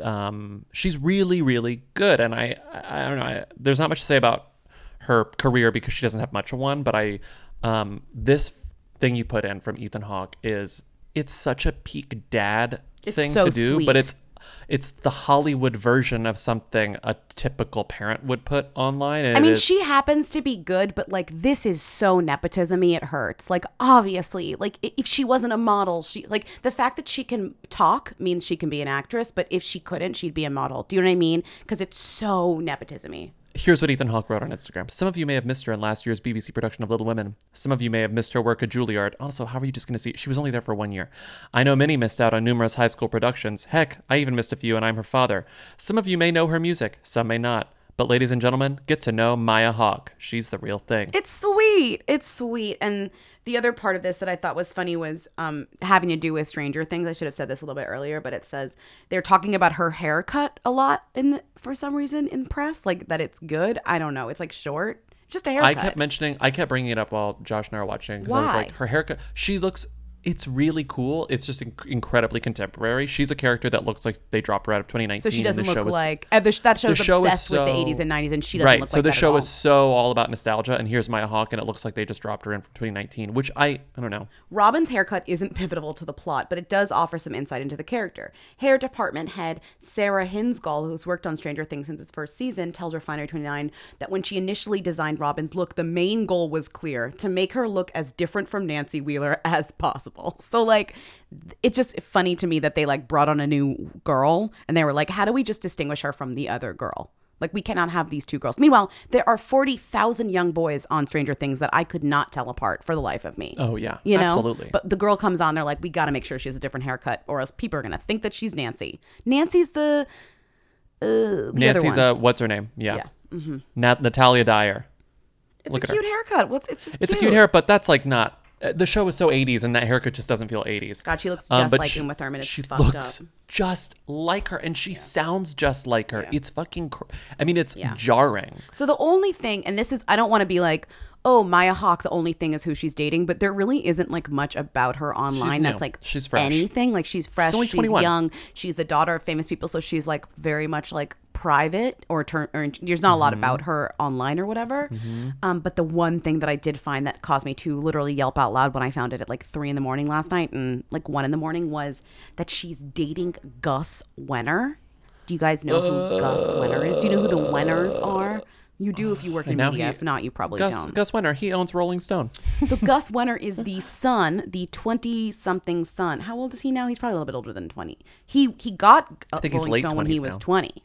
Um, she's really really good, and I I, I don't know. I, there's not much to say about her career because she doesn't have much of one. But I um this thing you put in from Ethan Hawke is it's such a peak dad It's thing so to do, sweet. but it's it's the Hollywood version of something a typical parent would put online. And I it mean, is- she happens to be good, but like this is so nepotism-y, it hurts. Like obviously, like i- if she wasn't a model, she like the fact that she can talk means she can be an actress, but if she couldn't, she'd be a model. Do you know what I mean? Because it's so nepotism-y. Here's what Ethan Hawke wrote on Instagram. Some of you may have missed her in last year's B B C production of Little Women. Some of you may have missed her work at Juilliard. Also, how are you just going to see? She was only there for one year. I know many missed out on numerous high school productions. Heck, I even missed a few, and I'm her father. Some of you may know her music. Some may not. But ladies and gentlemen, get to know Maya Hawke. She's the real thing. It's sweet. It's sweet. And the other part of this that I thought was funny was um, having to do with Stranger Things. I should have said this a little bit earlier, but it says they're talking about her haircut a lot in the, for some reason in press, like that it's good. I don't know. It's like short. It's just a haircut. I kept mentioning, I kept bringing it up while Josh and I were watching. Because I was Why? like, her haircut, she looks, it's really cool. It's just inc- incredibly contemporary. She's a character that looks like they dropped her out of twenty nineteen. So she and doesn't the show look was- like uh, the, sh- that show's the show is obsessed with the so- eighties and nineties, and she doesn't right. look so like the that show at all. is so all about nostalgia, and here's Maya Hawke, and it looks like they just dropped her in from twenty nineteen, which I I don't know. Robin's haircut isn't pivotal to the plot, but it does offer some insight into the character. Hair department head Sarah Hinsgall, who's worked on Stranger Things since its first season, tells Refinery twenty-nine that when she initially designed Robin's look, the main goal was clear: to make her look as different from Nancy Wheeler as possible. So, like, it's just funny to me that they, like, brought on a new girl, and they were like, how do we just distinguish her from the other girl? Like, we cannot have these two girls. Meanwhile, there are forty thousand young boys on Stranger Things that I could not tell apart for the life of me. Oh yeah, You know? absolutely. But the girl comes on, they're like, we got to make sure she has a different haircut, or else people are going to think that she's Nancy. Nancy's the, uh, the Nancy's other one. uh, what's her name? Yeah, Yeah. Mhm. Nat- Natalia Dyer. It's Look a at her. cute haircut. What's It's just It's cute. a cute hair, but that's like not. Uh, the show is so eighties, and that haircut just doesn't feel eighties. God, she looks Um, just but like she- Uma Thurman. It's she fucked looks up. just like her, and she sounds just like her. It's fucking. Cr- I mean, it's Yeah. jarring. So the only thing, and this is, I don't want to be like, oh, Maya Hawke, the only thing is who she's dating, but there really isn't like much about her online new. that's like She's fresh. anything. Like she's fresh, She's only she's twenty-one. young, she's the daughter of famous people, so she's like very much like private or turn. Or there's not a lot Mhm. about her online or whatever. Mhm. Um, but the one thing that I did find that caused me to literally yelp out loud when I found it at like three in the morning last night and like one in the morning was that she's dating Gus Wenner. Do you guys know who Gus Wenner is? Do you know who the Wenners are? You do if you work in And now media. he- If not, you probably Gus, don't. Gus Wenner, he owns Rolling Stone. So Gus Wenner is the son, the twenty-something son. How old is he now? He's probably a little bit older than twenty. He he got uh, I think he's Rolling late Stone when he twenties was now. twenty,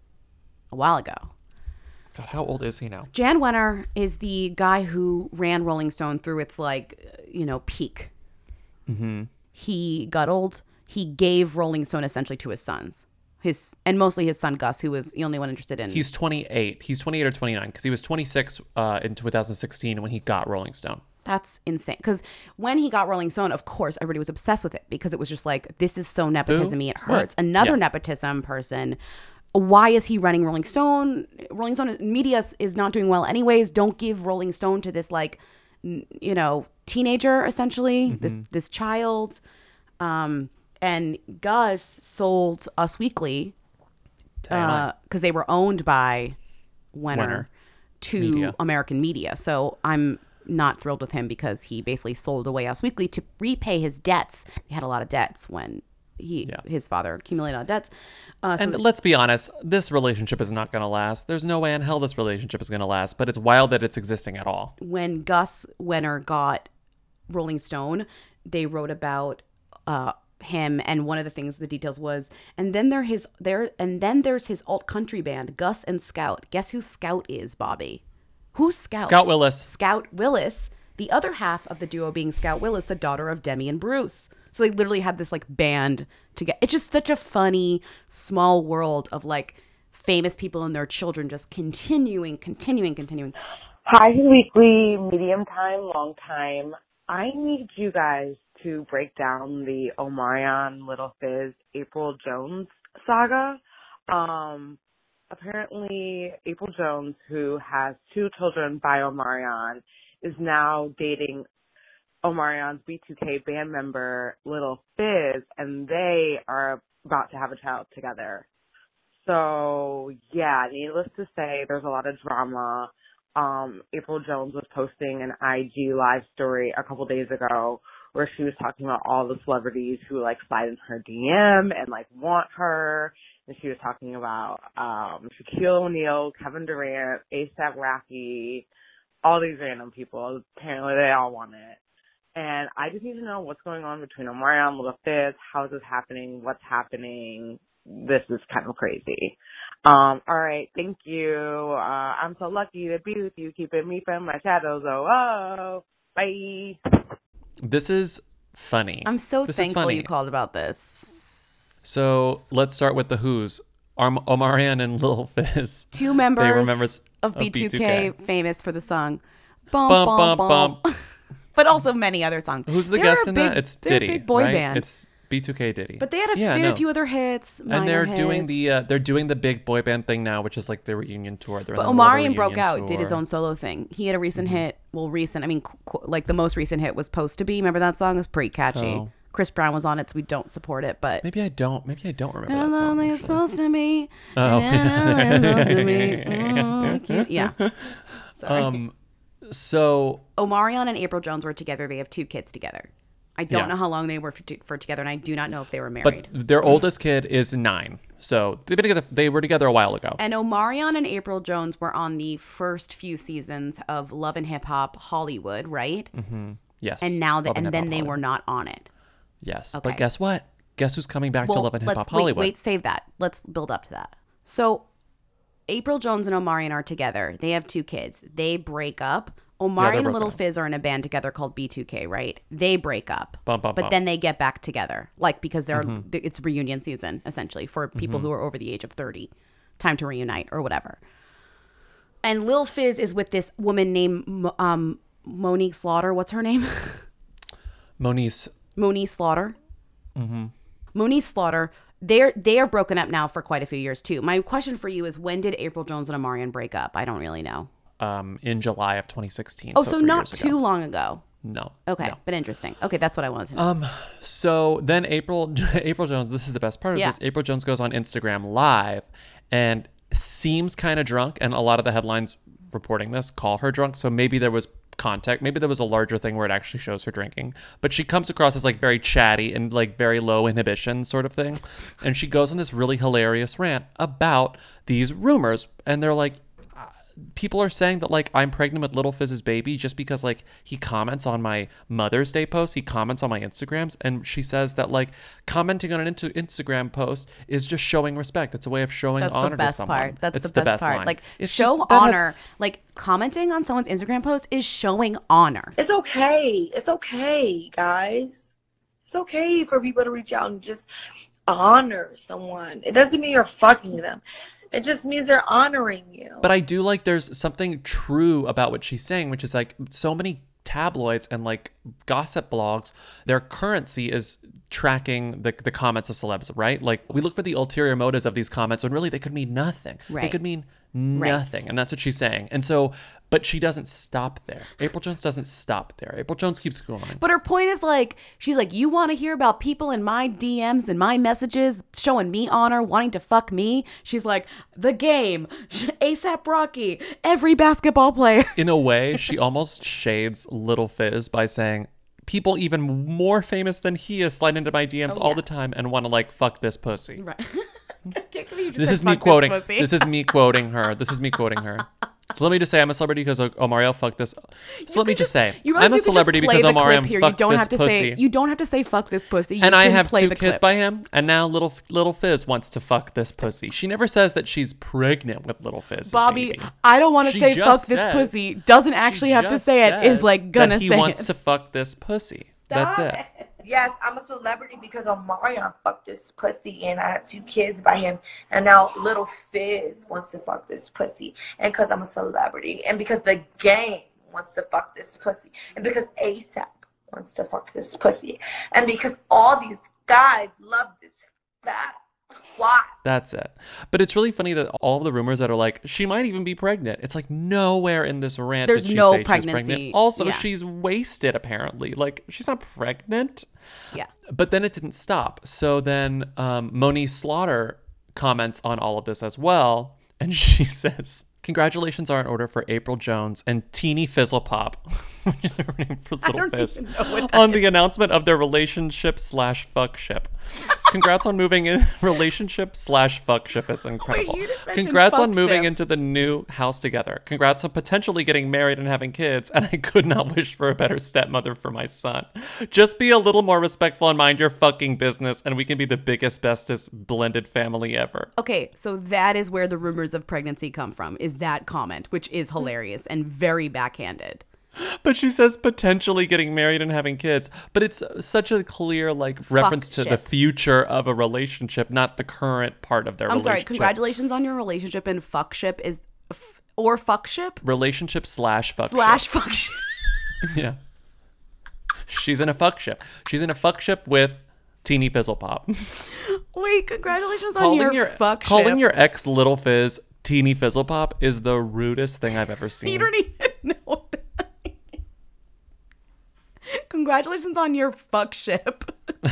a while ago. God, how old is he now? Jan Wenner is the guy who ran Rolling Stone through its like, uh, you know, peak. Mm-hmm. He got old. He gave Rolling Stone essentially to his sons. His and mostly his son Gus, who was the only one interested in. He's twenty-eight. He's twenty-eight or twenty-nine because he was twenty-six uh, in two thousand sixteen when he got Rolling Stone. That's insane. Because when he got Rolling Stone, of course, everybody was obsessed with it because it was just like, this is so nepotism-y, it hurts. What? Another Yeah. nepotism person. Why is he running Rolling Stone? Rolling Stone media is not doing well anyways. Don't give Rolling Stone to this like, n- you know, teenager essentially, Mm-hmm. this this child. Um, and Gus sold Us Weekly A M I. because they were owned by Wenner, Wenner. to Media. American media. So I'm not thrilled with him because he basically sold away Us Weekly to repay his debts. He had a lot of debts when he his father accumulated a lot of debts. Uh, so And the- let's be honest, this relationship is not going to last. There's no way in hell this relationship is going to last, but it's wild that it's existing at all. when Gus Wenner got Rolling Stone, they wrote about uh, him, and one of the things, the details was, and then there his there, and then there's his alt country band, Gus and Scout. Guess who Scout is, Bobby? Who's Scout? Scout Willis. Scout Willis. The other half of the duo being Scout Willis, the daughter of Demi and Bruce. So they literally had this like band together. It's just such a funny small world of like famous people and their children just continuing, continuing, continuing. Hi, Weekly, medium time, long time. I need you guys to break down the Omarion, Little Fizz, April Jones saga. Um, apparently, April Jones, who has two children by Omarion, is now dating Omarion's B two K band member, Little Fizz, and they are about to have a child together. So, yeah, needless to say, there's a lot of drama. Um, April Jones was posting an I G live story a couple days ago where she was talking about all the celebrities who, like, slide in her D M and, like, want her. And she was talking about um, Shaquille O'Neal, Kevin Durant, A$AP Rocky, all these random people. Apparently they all want it. And I just need to know what's going on between Omarion and Little Fizz. How is this happening? What's happening? This is kind of crazy. Um, all right, thank you. Uh, I'm so lucky to be with you, keeping me from my shadows. Oh, oh, bye. This is funny. I'm so this thankful you called about this. So let's start with the Who's. Arm- Omarion and Lil Fizz. Two members, they were members of, B two K, of B two K, famous for the song Bum Bum, Bum bum, Bum. bum. But also many other songs. Who's the They're guest a in big, that? It's they're Diddy, a big boy right? band. It's B two K Diddy. But they had a, yeah, they had no. a few other hits, minor and they're hits. doing the uh, they're doing the big boy band thing now, which is like the reunion tour. They're But in the middle of a Omarion broke reunion out, tour. did his own solo thing. He had a recent Mm-hmm. hit. Well, recent. I mean, qu- qu- like the most recent hit was "Supposed to Be." Remember that song? It was pretty catchy. Oh. Chris Brown was on it, so we don't support it. But maybe I don't. Maybe I don't remember and that song. only it's supposed to be. Oh. And it's supposed to be. Mm, cute. Yeah. Sorry. Um. So Omarion and April Jones were together. They have two kids together. I don't Yeah. know how long they were for, for together, and I do not know if they were married. But their oldest kid is nine, so they've been together. They were together a while ago. And Omarion and April Jones were on the first few seasons of Love and Hip Hop Hollywood, right? Mm-hmm. Yes. And now, the, Love and Hip then Hop they Hollywood. were not on it. Yes. Okay. But guess what? Guess who's coming back Well, to Love and Hip Hop let's Hollywood? Wait, wait, save that. Let's build up to that. So, April Jones and Omarion are together. They have two kids. They break up. Omarion and broken Little up. Fizz are in a band together called B two K, right? They break up, Bum, bum, but bum. then they get back together, like because they're Mhm. th- it's reunion season essentially for people Mhm. who are over the age of thirty, time to reunite or whatever. And Lil Fizz is with this woman named Mo- um, Monique Slaughter. What's her name? Moniece. Monique Slaughter. Mm-hmm. Monique Slaughter. They're they are broken up now for quite a few years too. My question for you is, when did April Jones and Omarion break up? I don't really know. Um, in July of twenty sixteen. Oh, so, three not years ago. too long ago. No. Okay, no. but interesting. Okay, that's what I wanted to know. Um. So then April April Jones. This is the best part of Yeah. this. April Jones goes on Instagram Live and seems kind of drunk, and a lot of the headlines reporting this call her drunk. So maybe there was context. Maybe there was a larger thing where it actually shows her drinking. But she comes across as like very chatty and like very low inhibition sort of thing. And she goes on this really hilarious rant about these rumors, and they're like, people are saying that like I'm pregnant with Little Fizz's baby just because like he comments on my Mother's Day post, he comments on my Instagrams, and she says that like commenting on an into Instagram post is just showing respect. It's a way of showing That's honor the best to someone. part. That's It's the best, part. line. Like It's show just- that has- honor. Like commenting on someone's Instagram post is showing honor. It's okay. It's okay, guys. It's okay for people to reach out and just honor someone. It doesn't mean you're fucking them. It just means they're honoring you. But I do like there's something true about what she's saying, which is like so many tabloids and like gossip blogs, their currency is tracking the the comments of celebs, right? Like we look for the ulterior motives of these comments, and really they could mean nothing. They Right. could mean nothing, and that's what she's saying. And so, but she doesn't stop there. April Jones doesn't stop there. April Jones keeps going. But her point is like, she's like, you want to hear about people in my D Ms and my messages showing me honor, wanting to fuck me? She's like, the game, A$AP Rocky, every basketball player. In a way, she almost shades Little Fizz by saying, people even more famous than he is slide into my D Ms Oh, all yeah. the time and want to like fuck this pussy. Right. Can't believe you just This said is me fuck quoting. pussy. This is me quoting her. This is me quoting her. So let me just say, I'm a celebrity because Omarion fucked this. So let me just say, You I'm a realize you could celebrity just play because the clip Omarion here. You fucked don't this have to pussy. say you don't have to say fuck this pussy. You and I can have play two the kids clip. by him, and now little little Fizz wants to fuck this pussy. She never says that she's pregnant with Little Fizz. Bobby, baby. I don't want to She say just fuck this says- pussy. Doesn't actually have to just say it. Is says like gonna that he say wants it. to fuck this pussy. Stop That's it. it. yes, I'm a celebrity because Omarion fucked this pussy and I had two kids by him. And now little Fizz wants to fuck this pussy. And because I'm a celebrity. And because the gang wants to fuck this pussy. And because ASAP wants to fuck this pussy. And because all these guys love this fat. Why? That's it. But it's really funny that all of the rumors that are like, she might even be pregnant. It's like nowhere in this rant There's did she no say pregnancy. she was pregnant. Also, Yeah. she's wasted apparently. Like, she's not pregnant. Yeah. But then it didn't stop. So then um, Moniece Slaughter comments on all of this as well. And she says, congratulations are in order for April Jones and Teeny Fizzlepop, which is her name for Little Fizz, on the announcement of their relationship slash fuckship. Congrats on moving in. Relationship slash fuckship is incredible. Wait, you didn't mention Congrats on moving fuckship. into the new house together. Congrats on potentially getting married and having kids. And I could not wish for a better stepmother for my son. Just be a little more respectful and mind your fucking business, and we can be the biggest, bestest blended family ever. Okay, so that is where the rumors of pregnancy come from, is that comment, which is hilarious and very backhanded. But she says potentially getting married and having kids. But it's such a clear like reference to the ship. future of a relationship, not the current part of their I'm sorry, relationship. congratulations on your relationship, and fuckship is, f- or fuckship? Relationship slash fuck Slash ship. fuckship. Yeah. She's in a fuck ship. She's in a fuck ship with Teeny Fizzlepop. Wait, congratulations on calling your, your fuck calling ship. your ex Little Fizz Teeny Fizzlepop is the rudest thing I've ever seen. You don't even know what that means. Congratulations on your fuck ship.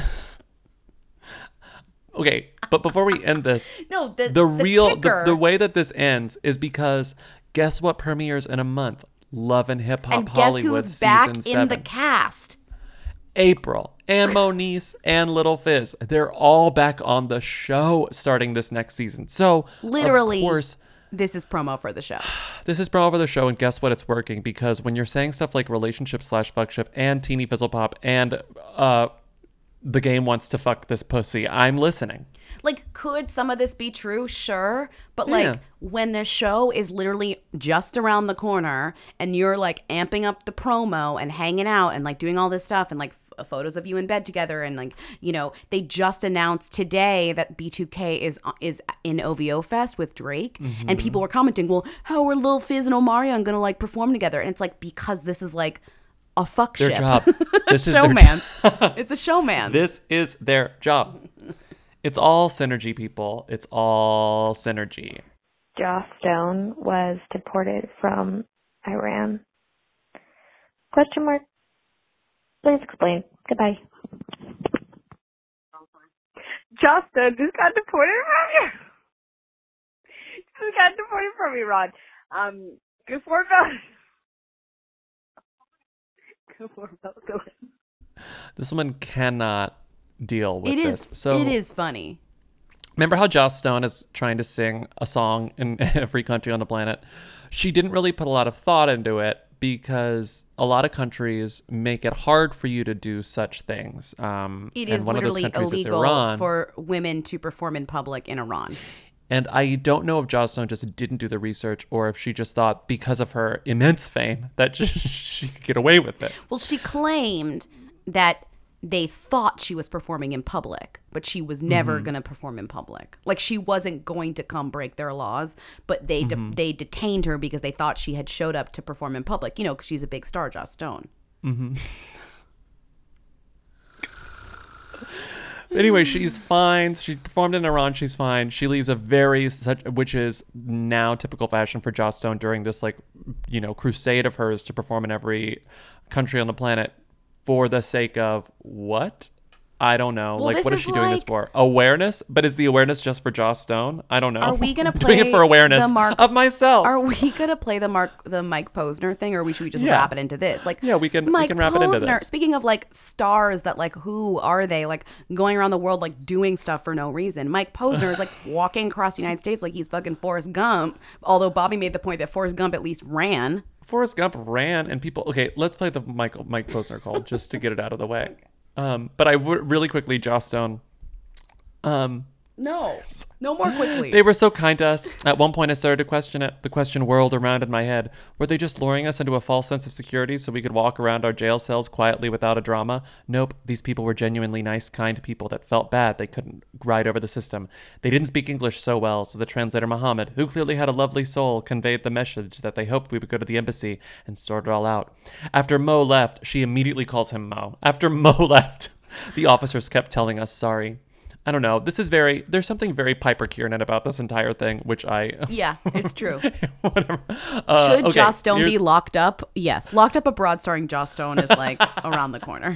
Okay, but before we end this, No, the- the the real the, kicker- the way that this ends is because guess what premieres in a month? Love and Hip Hop And guess Hollywood who's back season in seven. the cast? April and Moniece and Little Fizz. They're all back on the show starting this next season. So Literally, of course, this is promo for the show. this is promo for the show, and guess what? It's working because when you're saying stuff like relationship slash fuckship and Teeny Fizzlepop and uh, the game wants to fuck this pussy, I'm listening. Like, could some of this be true? Sure. But, like, Yeah. when the show is literally just around the corner and you're, like, amping up the promo and hanging out and, like, doing all this stuff and, like, f- photos of you in bed together and, like, you know, they just announced today that B two K is is in O V O Fest with Drake. Mm-hmm. And people were commenting, well, how are Lil Fizz and Omarion going to, like, perform together? And it's, like, because this is, like, a fuck Their ship. job. This is their Showmance. job. It's a showmance. This is their job. It's all synergy, people. It's all synergy. Joss Stone was deported from Iran. Question mark. Please explain. Goodbye. Joss Stone just got deported from here. Just got deported from Iran. Um, good for Bell. Good for Bell. This woman cannot deal with It is. this. So it is funny. remember how Joss Stone is trying to sing a song in every country on the planet? She didn't really put a lot of thought into it because a lot of countries make it hard for you to do such things. Um, It and is one of those literally countries is illegal Iran. for women to perform in public in Iran. And I don't know if Joss Stone just didn't do the research or if she just thought because of her immense fame that she could get away with it. Well, she claimed that they thought she was performing in public, but she was never Mhm. going to perform in public. Like, she wasn't going to come break their laws, but they de- Mhm. they detained her because they thought she had showed up to perform in public, you know, because she's a big star, Joss Stone. Mm-hmm. Anyway, she's fine. She performed in Iran. She's fine. She leaves a very such, which is now typical fashion for Joss Stone during this, like, you know, crusade of hers to perform in every country on the planet for the sake of what? I don't know. Well, like, this what is is she doing this like- for? Awareness? But is the awareness just for Joss Stone? I don't know. Are we gonna I'm play doing it for awareness the Mark of myself? Are we gonna play the Mark the Mike Posner thing, or we should we just Yeah. wrap it into this? Like, Yeah, we can- we Mike can wrap it into Posner. this. Speaking of like stars that like who are they? Like going around the world like doing stuff for no reason. Mike Posner is like walking across the United States like he's fucking Forrest Gump. Although Bobby made the point that Forrest Gump at least ran. Forrest Gump ran, and people. Okay, let's play the Michael Mike Posner call just to get it out of the way. Um, but I w- really quickly, Joss Stone. Um, No. No more quickly. They were so kind to us. At one point, I started to question it. The question whirled around in my head. Were they just luring us into a false sense of security so we could walk around our jail cells quietly without a drama? Nope. These people were genuinely nice, kind people that felt bad they couldn't ride over the system. They didn't speak English so well, so the translator Muhammad, who clearly had a lovely soul, conveyed the message that they hoped we would go to the embassy and sort it all out. After Mo left, she immediately calls him Mo. After Mo left, the officers kept telling us sorry. I don't know. This is very, there's something very Piper Kiernan about this entire thing, which I... Yeah, it's true. Whatever. Uh, Should okay, Joss Stone here's- be locked up? Yes. Locked Up Abroad starring Joss Stone is like around the corner.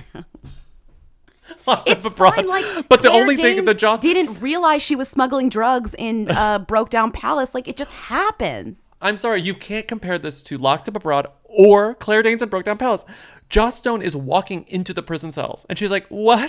It's abroad. fine. Like, But the Claire only thing Danes that Joss- didn't realize she was smuggling drugs in uh, Broke Down Palace. Like, it just happens. I'm sorry, you can't compare this to Locked Up Abroad or Claire Danes and Broke Down Palace. Joss Stone is walking into the prison cells, and she's like, what?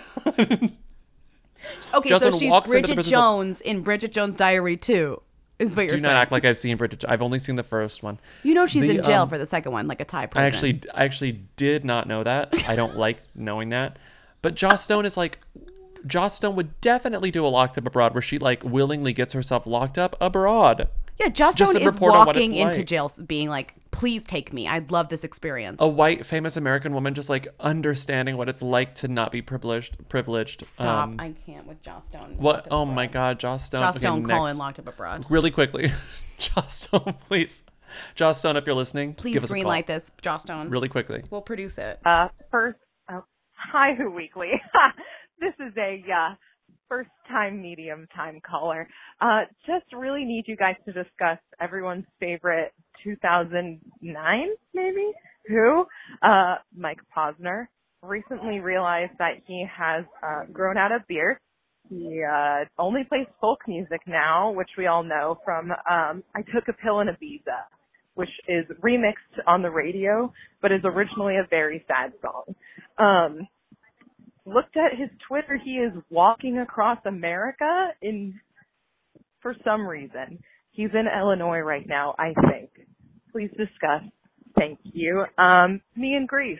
Okay, Jocelyn so she's walks into the Bridget prison cells. Jones in Bridget Jones' Diary two, is what Do you're not saying. act like I've seen Bridget. I've only seen the first one. You know she's The, in jail um, for the second one, like a Thai I prison. actually, I actually did not know that. I don't like knowing that. But Joss Stone is like, Joss Stone would definitely do a Locked Up Abroad where she like willingly gets herself locked up abroad. Yeah, Joss Just Stone to is report on what walking it's into like. jail being like, please take me. I'd love this experience. A white famous American woman just like understanding what it's like to not be privileged. Privileged. Stop. Um, I can't with Joss Stone. What? Oh my God, Joss Stone. Joss Okay, Stone calling next. Locked Up Abroad. Really quickly, Joss Stone, please. Joss Stone, if you're listening, Please give us a call. greenlight this, Joss Stone. Really quickly. We'll produce it. Uh, first, oh, hi, Who Weekly. This is a uh, first-time medium time caller. Uh, just really need you guys to discuss everyone's favorite two thousand nine, maybe, Who? Uh, Mike Posner recently realized that he has uh, grown out of beard. He uh, only plays folk music now, which we all know from um, I Took a Pill in Ibiza, which is remixed on the radio, but is originally a very sad song. Um, looked at his Twitter, he is walking across America in, for some reason. He's in Illinois right now, I think. Please discuss. Thank you. Um, me and Greece.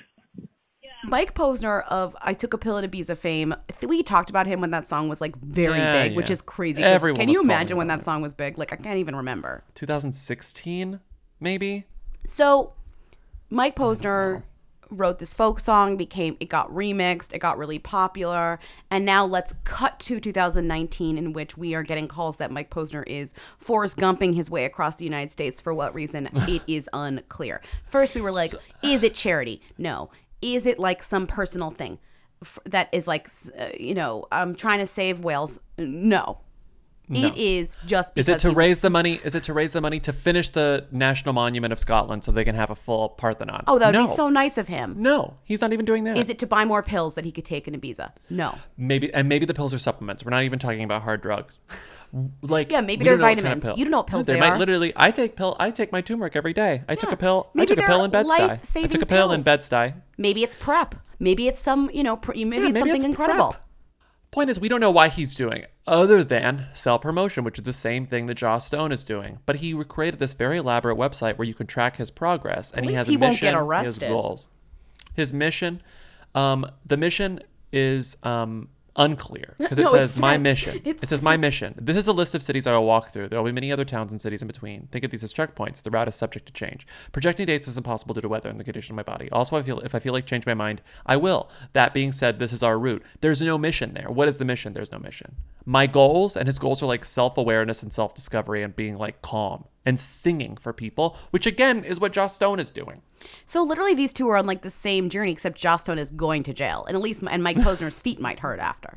Mike Posner of I Took a Pill in Ibiza fame. We talked about him when that song was like very Yeah, big, which yeah. is crazy. 'cause Everyone Can was you calling imagine when about that song was big? Like, I can't even remember. two thousand sixteen, maybe? So, Mike Posner wrote this folk song, became it got remixed, it got really popular, and now let's cut to two thousand nineteen, in which we are getting calls that Mike Posner is Forrest Gumping his way across the United States. For what reason? It is unclear. First, we were like, is it charity? No. Is it like some personal thing f- that is like, uh, you know, I'm trying to save whales? No. No. It is just because Is it to he- raise the money? Is it to raise the money to finish the National Monument of Scotland so they can have a full Parthenon? Oh, that would no. be so nice of him. No, he's not even doing that. Is it to buy more pills that he could take in Ibiza? No. Maybe, and maybe the pills are supplements. We're not even talking about hard drugs. Like, Yeah, maybe we they're don't know what kind of vitamins. pill. You don't know what pills they they might are. literally. I take pill. I take my turmeric every day. I took a pill. I Maybe took a pill they're in Bed-Stuy. I life-saving took a pill in pills. Bed-Stuy. Maybe it's prep. Maybe it's some, you know, pr- maybe Yeah, it's maybe something it's incredible. prep. Point is, we don't know why he's doing it, other than sell promotion, which is the same thing that Joss Stone is doing. But he created this very elaborate website where you can track his progress, and At he least has he a won't mission. get He has arrested. goals. His mission, um, the mission is um, unclear because it No, it says my says- mission. it It says my mission. This is a list of cities I will walk through. There will be many other towns and cities in between. Think of these as checkpoints. The route is subject to change. Projecting dates is impossible due to weather and the condition of my body. Also, I feel if I feel like change my mind, I will. That being said, this is our route. There's no mission there. What is the mission? There's no mission. My goals, and his goals are like self-awareness and self-discovery and being like calm and singing for people, which again is what Joss Stone is doing. So literally these two are on like the same journey, except Joss Stone is going to jail. And at least, and Mike Posner's feet might hurt after.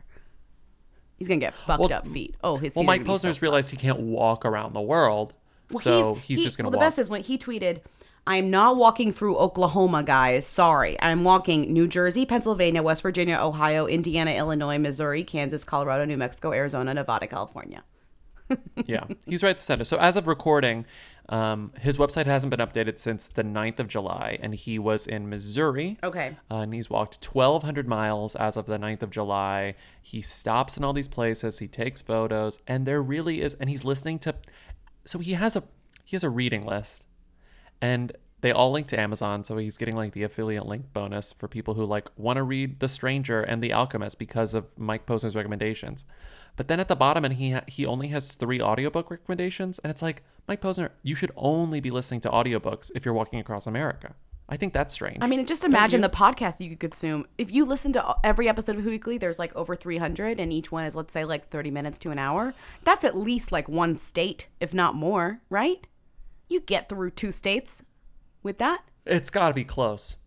He's going to get fucked Well- up feet. Oh, his feet Well, are Mike gonna be so Posner's realized he can't walk around the world, Well, so he's, he- just going to well, walk. the best is when he tweeted, I'm not walking through Oklahoma, guys. Sorry. I'm walking New Jersey, Pennsylvania, West Virginia, Ohio, Indiana, Illinois, Missouri, Kansas, Colorado, New Mexico, Arizona, Nevada, California. Yeah, he's right at the center. So as of recording, um, his website hasn't been updated since the ninth of July, and he was in Missouri. Okay. Uh, and he's walked twelve hundred miles as of the ninth of July. He stops in all these places. He takes photos, and there really is, and he's listening to, so he has a, he has a reading list. And They all link to Amazon, so he's getting like the affiliate link bonus for people who like want to read The Stranger and The Alchemist because of Mike Posner's recommendations. But then at the bottom, and he ha- he only has three audiobook recommendations, and it's like, Mike Posner, you should only be listening to audiobooks if you're walking across America. I think that's strange. I mean, just imagine the podcast you could consume. If you listen to every episode of Who Weekly, there's like over three hundred, and each one is, let's say, like thirty minutes to an hour. That's at least like one state, if not more, right? You get through two states with that. It's got to be close.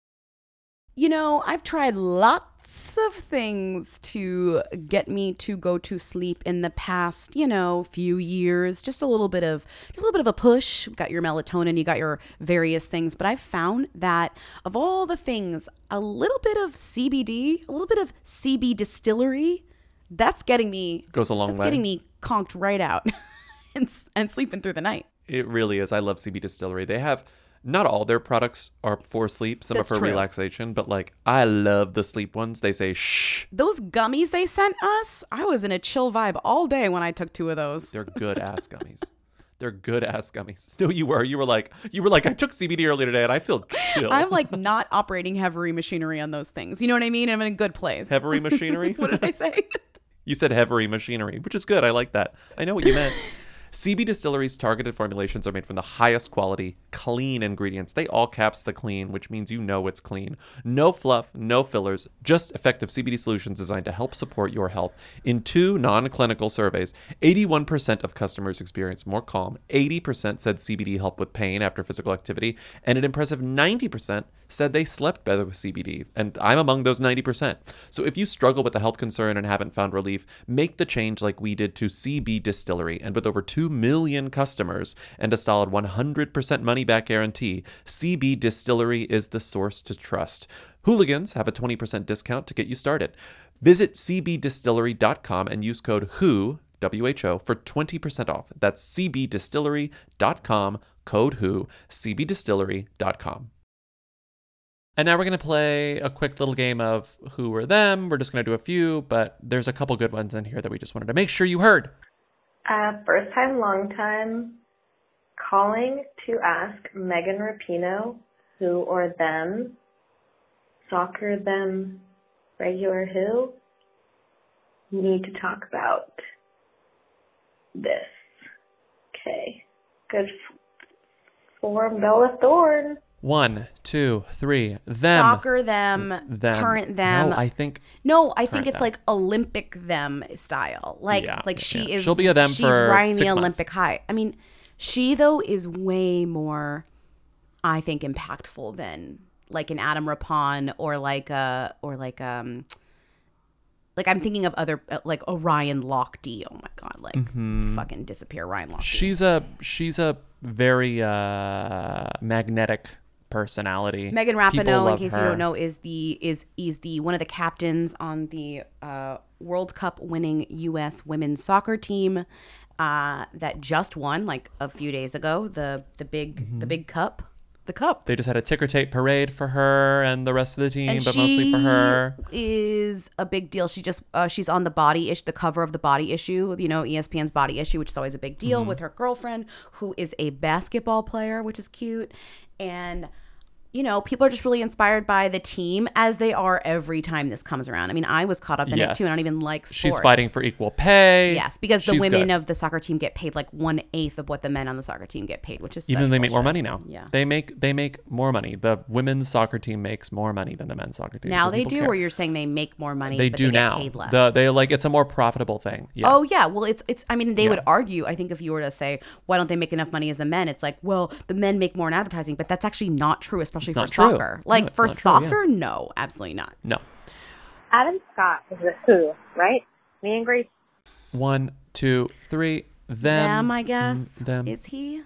You know, I've tried lots of things to get me to go to sleep in the past, you know, few years. Just a little bit of, just a little bit of a push. You got your melatonin, you got your various things. But I've found that of all the things, a little bit of C B D, a little bit of C B distillery, that's getting me, goes a long that's way. getting me conked right out and, and sleeping through the night. It really is. I love C B Distillery. They have, not all their products are for sleep. Some That's are for true. relaxation, but like I love the sleep ones. They say shh. Those gummies they sent us, I was in a chill vibe all day when I took two of those. They're good ass gummies. They're good ass gummies. No, you were. You were like, you were like, I took C B D earlier today and I feel chill. I'm like not operating heavy machinery on those things. You know what I mean? I'm in a good place. Heavy machinery? What did I say? You said heavy machinery, which is good. I like that. I know what you meant. C B Distillery's targeted formulations are made from the highest quality, clean ingredients. They all caps the clean, which means you know it's clean. No fluff, no fillers, just effective C B D solutions designed to help support your health. In two non-clinical surveys, eighty-one percent of customers experienced more calm, eighty percent said C B D helped with pain after physical activity, and an impressive ninety percent said they slept better with C B D, and I'm among those ninety percent. So if you struggle with a health concern and haven't found relief, make the change like we did to C B Distillery. And with over two million customers and a solid one hundred percent money-back guarantee, C B Distillery is the source to trust. Hooligans have a twenty percent discount to get you started. Visit c b distillery dot com and use code W H O, W H O, for twenty percent off. That's c b distillery dot com, code W H O, c b distillery dot com. And now we're going to play a quick little game of who or them. We're just going to do a few, but there's a couple good ones in here that we just wanted to make sure you heard. Uh, first time, long time, calling to ask Megan Rapinoe who or them, soccer them, regular who, need to talk about this. Okay. Good form, Bella Thorne. One, two, three. Them. Soccer them, them. current them. No, I think. No, I think current it's them. like Olympic them style. Like, Yeah, like yeah, she yeah. is. She'll be a them she's for riding six the months. Olympic high. I mean, she though is way more, I think, impactful than like an Adam Rapon or like a or like um. Like I'm thinking of other uh, like Orion Lochte. Oh my god, like Mhm. fucking disappear Ryan Lochte. She's a she's a very uh, magnetic personality. Megan People Rapinoe, in love case her. you don't know, is the is is the one of the captains on the uh, World Cup winning U S women's soccer team uh, that just won like a few days ago. The the big Mm-hmm. the big cup, the cup. They just had a ticker tape parade for her and the rest of the team, And but mostly for her. Is a big deal. She just uh, she's on the body issue, the cover of the Body Issue, you know, E S P N's Body Issue, which is always a big deal, Mhm. with her girlfriend who is a basketball player, which is cute. And you know, people are just really inspired by the team, as they are every time this comes around. I mean, I was caught up in it Yes. too, and I don't even like sports. She's fighting for equal pay. Yes, because the She's women good. of the soccer team get paid like one eighth of what the men on the soccer team get paid, which is Even such though they make more bullshit. money now. Yeah. They make they make more money. The women's soccer team makes more money than the men's soccer team. Now so they people do, care. or you're saying they make more money, They but do they get now. paid less. The, they like it's a more profitable thing. Yeah. Oh yeah, well it's it's. I mean, they Yeah. would argue. I think if you were to say, why don't they make enough money as the men? It's like, well, the men make more in advertising, but that's actually not true, especially It's for not true. soccer. No, Like it's for not true, yeah. soccer, no, absolutely not. No. Adam Scott is a who, right? Me and Grace. One, two, three. Them. Them, I guess. Mm, Them. Is he?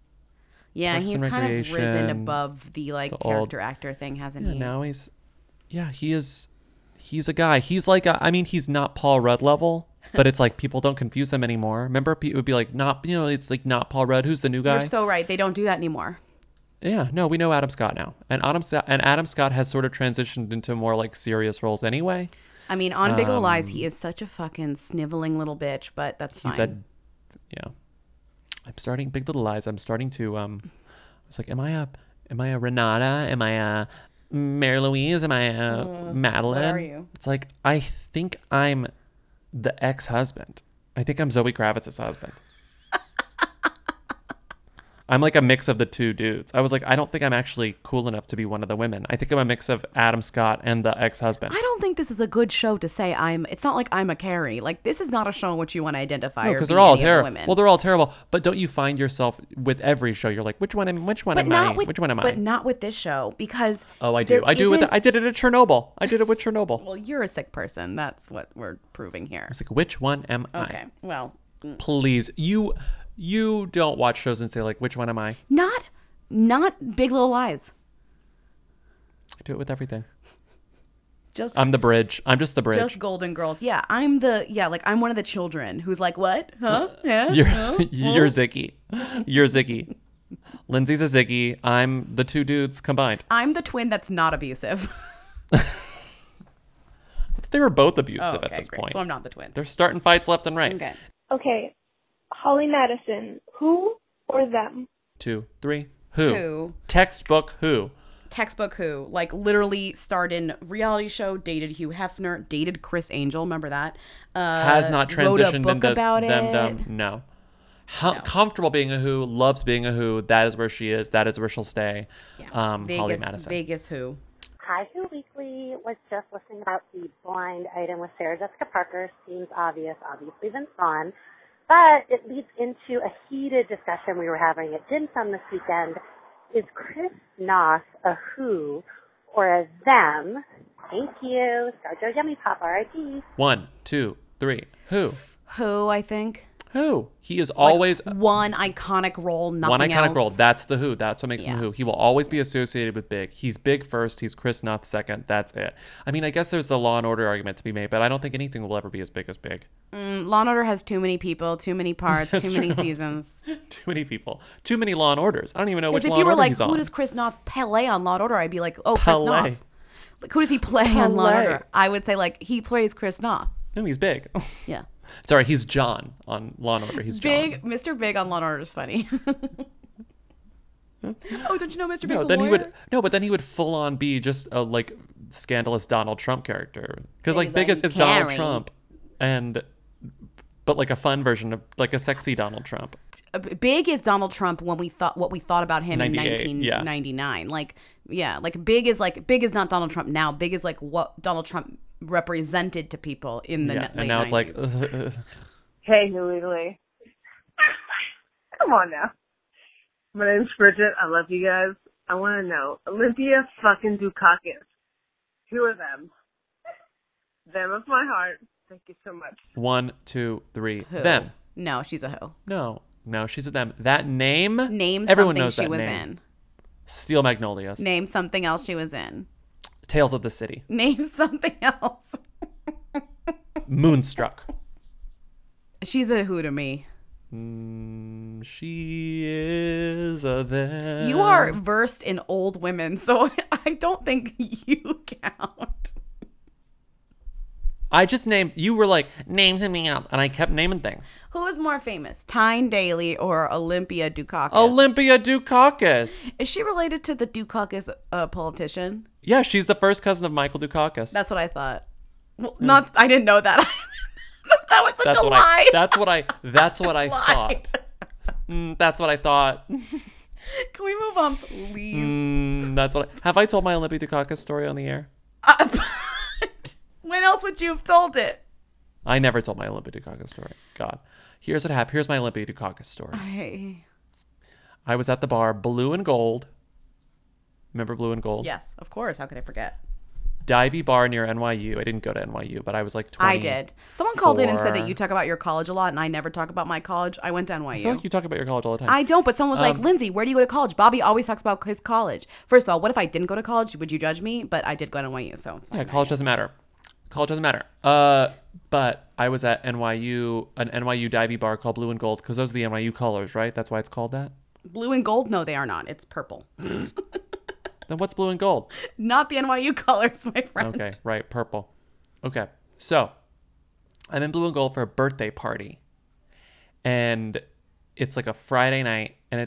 Yeah, Parks he's and kind of risen Recreation, above the like the old- character actor thing, hasn't Yeah, he? now he's, yeah, he is, he's a guy. He's like, a, I mean, he's not Paul Rudd level, but it's like people don't confuse them anymore. Remember, it would be like, not, you know, it's like not Paul Rudd. Who's the new guy? You're so right. They don't do that anymore. Yeah, no, we know Adam Scott now, and Adam Scott and Adam Scott has sort of transitioned into more like serious roles anyway. I mean, on Big Little Lies, Um, he is such a fucking sniveling little bitch, but that's fine. He said, yeah, I'm starting Big Little Lies. I'm starting to, um, I was like, am I a, am I a Renata? Am I a Mary Louise? Am I a Uh, Madeline? what are you? It's like, I think I'm the ex-husband. I think I'm Zoe Kravitz's husband. I'm like a mix of the two dudes. I was like, I don't think I'm actually cool enough to be one of the women. I think I'm a mix of Adam Scott and the ex-husband. I don't think this is a good show to say I'm. It's not like I'm a Carrie. Like this is not a show in which you want to identify. No, or because be they're all any of the terrible. women. Well, they're all terrible. But don't you find yourself with every show? You're like, which one am? Which one but am not I? with, which one am I? But not with this show because. Oh, I do. there I do. With isn't- the, I did it at Chernobyl. I did it with Chernobyl. Well, you're a sick person. That's what we're proving here. It's like, which one am I? Okay. Well, mm. Please, you you don't watch shows and say like, which one am I? not not Big Little Lies. I do it with everything. Just I'm the bridge. I'm just the bridge. Just Golden Girls. Yeah, I'm the yeah, like I'm one of the children who's like, what? Huh? Yeah. You're Huh? you're Huh? Ziggy. You're Ziggy. Lindsay's a Ziggy. I'm the two dudes combined. I'm the twin that's not abusive. They were both abusive Oh, at okay, this great. point. So I'm not the twin. They're starting fights left and right. Okay. Okay, Holly Madison, who or them? Two, three. Who? Who? Textbook who? Textbook who? Like literally starred in reality show, dated Hugh Hefner, dated Chris Angel. Remember that? Uh, Has not wrote a transitioned book into about them. it. Dumb. No. Ho- Comfortable being a who, loves being a who. That is where she is. That is where she'll stay. Um, Holly Vegas, Madison. Vegas who? Hi, Who Weekly. Was just listening about the blind item with Sarah Jessica Parker. Seems obvious, obviously Vince Vaughn. But it leads into a heated discussion we were having at Dim Sum this weekend. Is Chris Noth a who or a them? Thank you. Starjo Yummy Pop, R I P. One, two, three. Who? Who, I think. Who? He is always Like, one iconic role, nothing one iconic else. role. That's the who. That's what makes him Yeah. who. He will always be associated with big. He's big first. He's Chris Noth second. That's it. I mean, I guess there's the Law and Order argument to be made, but I don't think anything will ever be as big as big. Mm, Law and Order has too many people, too many parts, too That's many true. seasons. Too many people. Too many Law and Orders. I don't even know which Because if Law you and were Order like, he's who on. does Chris Noth play on Law and Order? I'd be like, oh, Chris Play. Noth. Like, who does he play on Law and Play. Order? I would say like he plays Chris Noth. No, he's big. Yeah. Sorry, he's John on Law and Order. He's John. Big, Mister Big on Law and Order is funny. Oh, don't you know Mister Big? No, the then he lawyer? would no, but then he would full on be just a like scandalous Donald Trump character because like He's Big like, is, is Donald Carrie. Trump, and but like a fun version of like a sexy Donald Trump. Uh, Big is Donald Trump when we thought what we thought about him in ninety-eight, nineteen yeah. ninety-nine. Like, yeah, like Big is like Big is not Donald Trump now. Big is like what Donald Trump represented to people in the Yeah, late and now it's like, nineties. Hey, Who Weekly. Come on now. My name's Bridget. I love you guys. I want to know, Olympia fucking Dukakis. Who are them? Them of my heart. Thank you so much. one, two, three. Who? Them. No, she's a who. No, no, she's a them. That name. Name Everyone something knows she that was name. in. Steel Magnolias. Name something else she was in. Tales of the City. Name something else. Moonstruck. She's a who to me. Mm, she is a them. You are versed in old women, so I don't think you count. I just named. You were like name something else, and I kept naming things. Who is more famous, Tyne Daly or Olympia Dukakis? Olympia Dukakis. Is she related to the Dukakis uh, politician? Yeah, she's the first cousin of Michael Dukakis. That's what I thought. Well, not. I didn't know that. That was such that's a what lie. I. That's what I. That's what I Lie. thought. Mm, that's what I thought. Can we move on, please? Mm, that's what. I, have I told my Olympia Dukakis story on the air? Uh, when else would you have told it? I never told my Olympia Dukakis story. God, here's what happened. Here's my Olympia Dukakis story. I... I was at the bar, Blue and Gold. Remember Blue and Gold? Yes, of course. How could I forget? Divey bar near N Y U. I didn't go to N Y U, but I was like twenty. I did. Someone called in and said that you talk about your college a lot, and I never talk about my college. I went to N Y U. I feel like you talk about your college all the time. I don't, but someone was Um, like, Lindsay, where do you go to college? Bobby always talks about his college. First of all, what if I didn't go to college? Would you judge me? But I did go to N Y U, so it's fine. Yeah, college doesn't matter. College doesn't matter. Uh, but I was at N Y U, an N Y U divey bar called Blue and Gold, because those are the N Y U colors, right? That's why it's called that. Blue and gold? No, they are not. It's purple. Then what's blue and gold? Not the N Y U colors, my friend. Okay, right, purple. Okay, so I'm in Blue and Gold for a birthday party, and it's like a Friday night, and it's like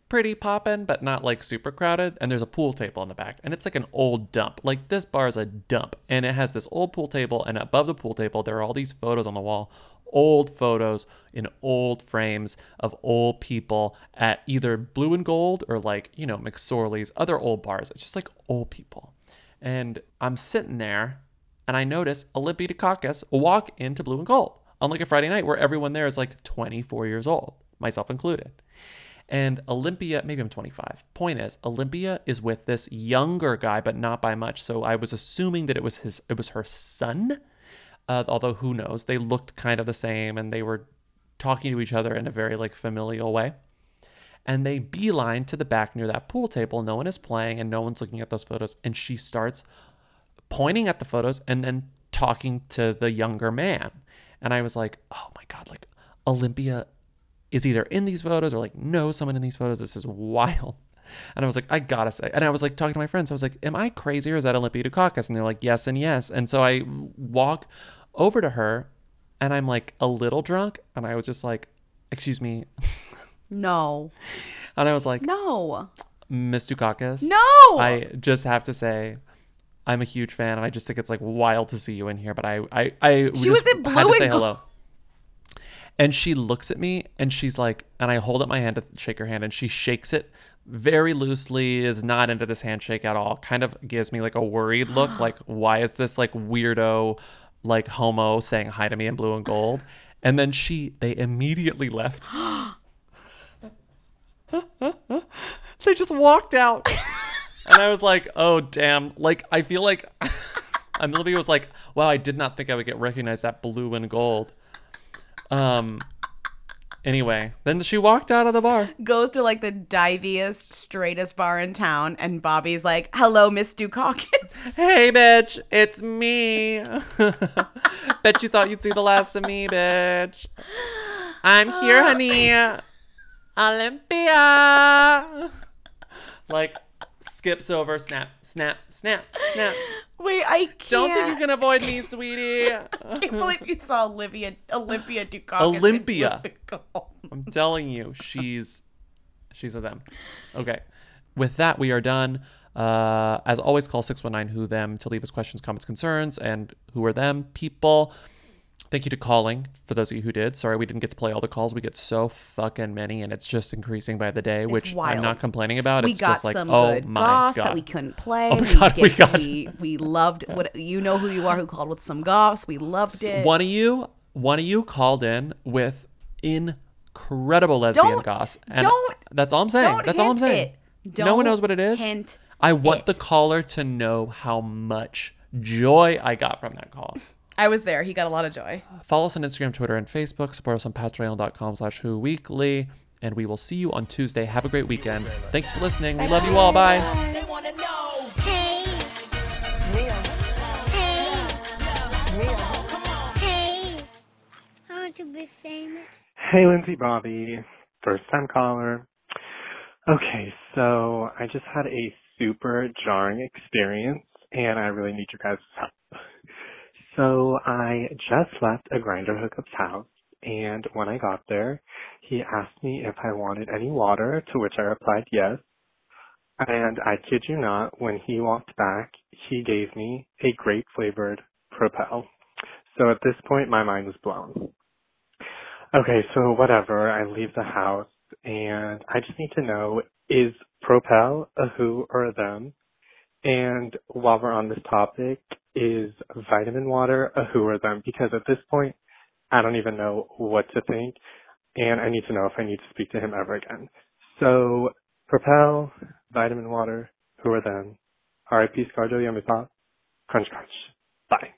pretty poppin', but not like super crowded. And there's a pool table in the back, and it's like an old dump. Like this bar is a dump, and it has this old pool table, and above the pool table there are all these photos on the wall, old photos in old frames of old people at either Blue and Gold or like, you know, McSorley's, other old bars. It's just like old people. And I'm sitting there, and I notice Olympia Dukakis walk into Blue and Gold on like a Friday night where everyone there is like twenty-four years old, myself included. And Olympia, maybe I'm twenty-five. Point is, Olympia is with this younger guy, but not by much. So I was assuming that it was his, it was her son. Uh, although who knows? They looked kind of the same, and they were talking to each other in a very like familial way. And they beeline to the back near that pool table. No one is playing, and no one's looking at those photos. And she starts pointing at the photos and then talking to the younger man. And I was like, oh my God, like Olympia is either in these photos or like knows someone in these photos. This is wild. And I was like, I gotta say. And I was like talking to my friends. I was like, am I crazy or is that Olympia Dukakis? And they're like, yes and yes. And so I walk over to her, and I'm like a little drunk. And I was just like, excuse me. No. And I was like, no. Miss Dukakis. No. I just have to say, I'm a huge fan, and I just think it's like wild to see you in here. But I, I, I she was in Blue had to say and hello. Gold. And she looks at me, and she's like, and I hold up my hand to shake her hand, and she shakes it very loosely, is not into this handshake at all. Kind of gives me like a worried look, like, why is this like weirdo, like homo saying hi to me in Blue and Gold? And then she, they immediately left. They just walked out. And I was like, oh, damn. Like, I feel like, and Olivia was like, wow, I did not think I would get recognized at Blue and Gold. Um, anyway, then she walked out of the bar. Goes to like the diviest, straightest bar in town, and Bobby's like, hello, Miss Dukakis. Hey, bitch, it's me. Bet you thought you'd see the last of me, bitch. I'm here, honey. Olympia. Like, skips over, snap, snap, snap, snap. Wait, I can't. Don't think you can avoid me, sweetie. I can't believe you saw Olivia, Olympia Dukakis. Olympia. I'm telling you, she's, she's a them. Okay. With that, we are done. Uh, as always, call six one nine who them to leave us questions, comments, concerns, and who are them people. Thank you to calling, for those of you who did. Sorry we didn't get to play all the calls. We get so fucking many, and it's just increasing by the day, It's which wild. I'm not complaining about. We it's got just like, some oh good my goss God. that we couldn't play. Oh my God, we get- got we, we loved what you know who you are who called with some goss. We loved it. One of you, one of you called in with incredible lesbian Don't- goss. And don't- that's all I'm saying. don't That's all I'm hint saying. it. No one Don't knows what it is. hint I want it. the caller to know how much joy I got from that call. I was there. He got a lot of joy. Follow us on Instagram, Twitter, and Facebook. Support us on patreon.com slash who weekly. And we will see you on Tuesday. Have a great weekend. Thanks for listening. We love you all. Bye. Hey. Hey. Hey. I want to be famous. Hey, Lindsay Bobby, first time caller. Okay, so I just had a super jarring experience, and I really need your guys' help. So I just left a Grindr hookup's house, and when I got there, he asked me if I wanted any water, to which I replied yes. And I kid you not, when he walked back, he gave me a grape-flavored Propel. So at this point, my mind was blown. Okay, so whatever, I leave the house, and I just need to know, is Propel a who or a them? And while we're on this topic, is vitamin water a who or them? Because at this point, I don't even know what to think, and I need to know if I need to speak to him ever again. So, Propel, vitamin water, who or them? R I P ScarJo Yummy Pop. Crunch crunch. Bye.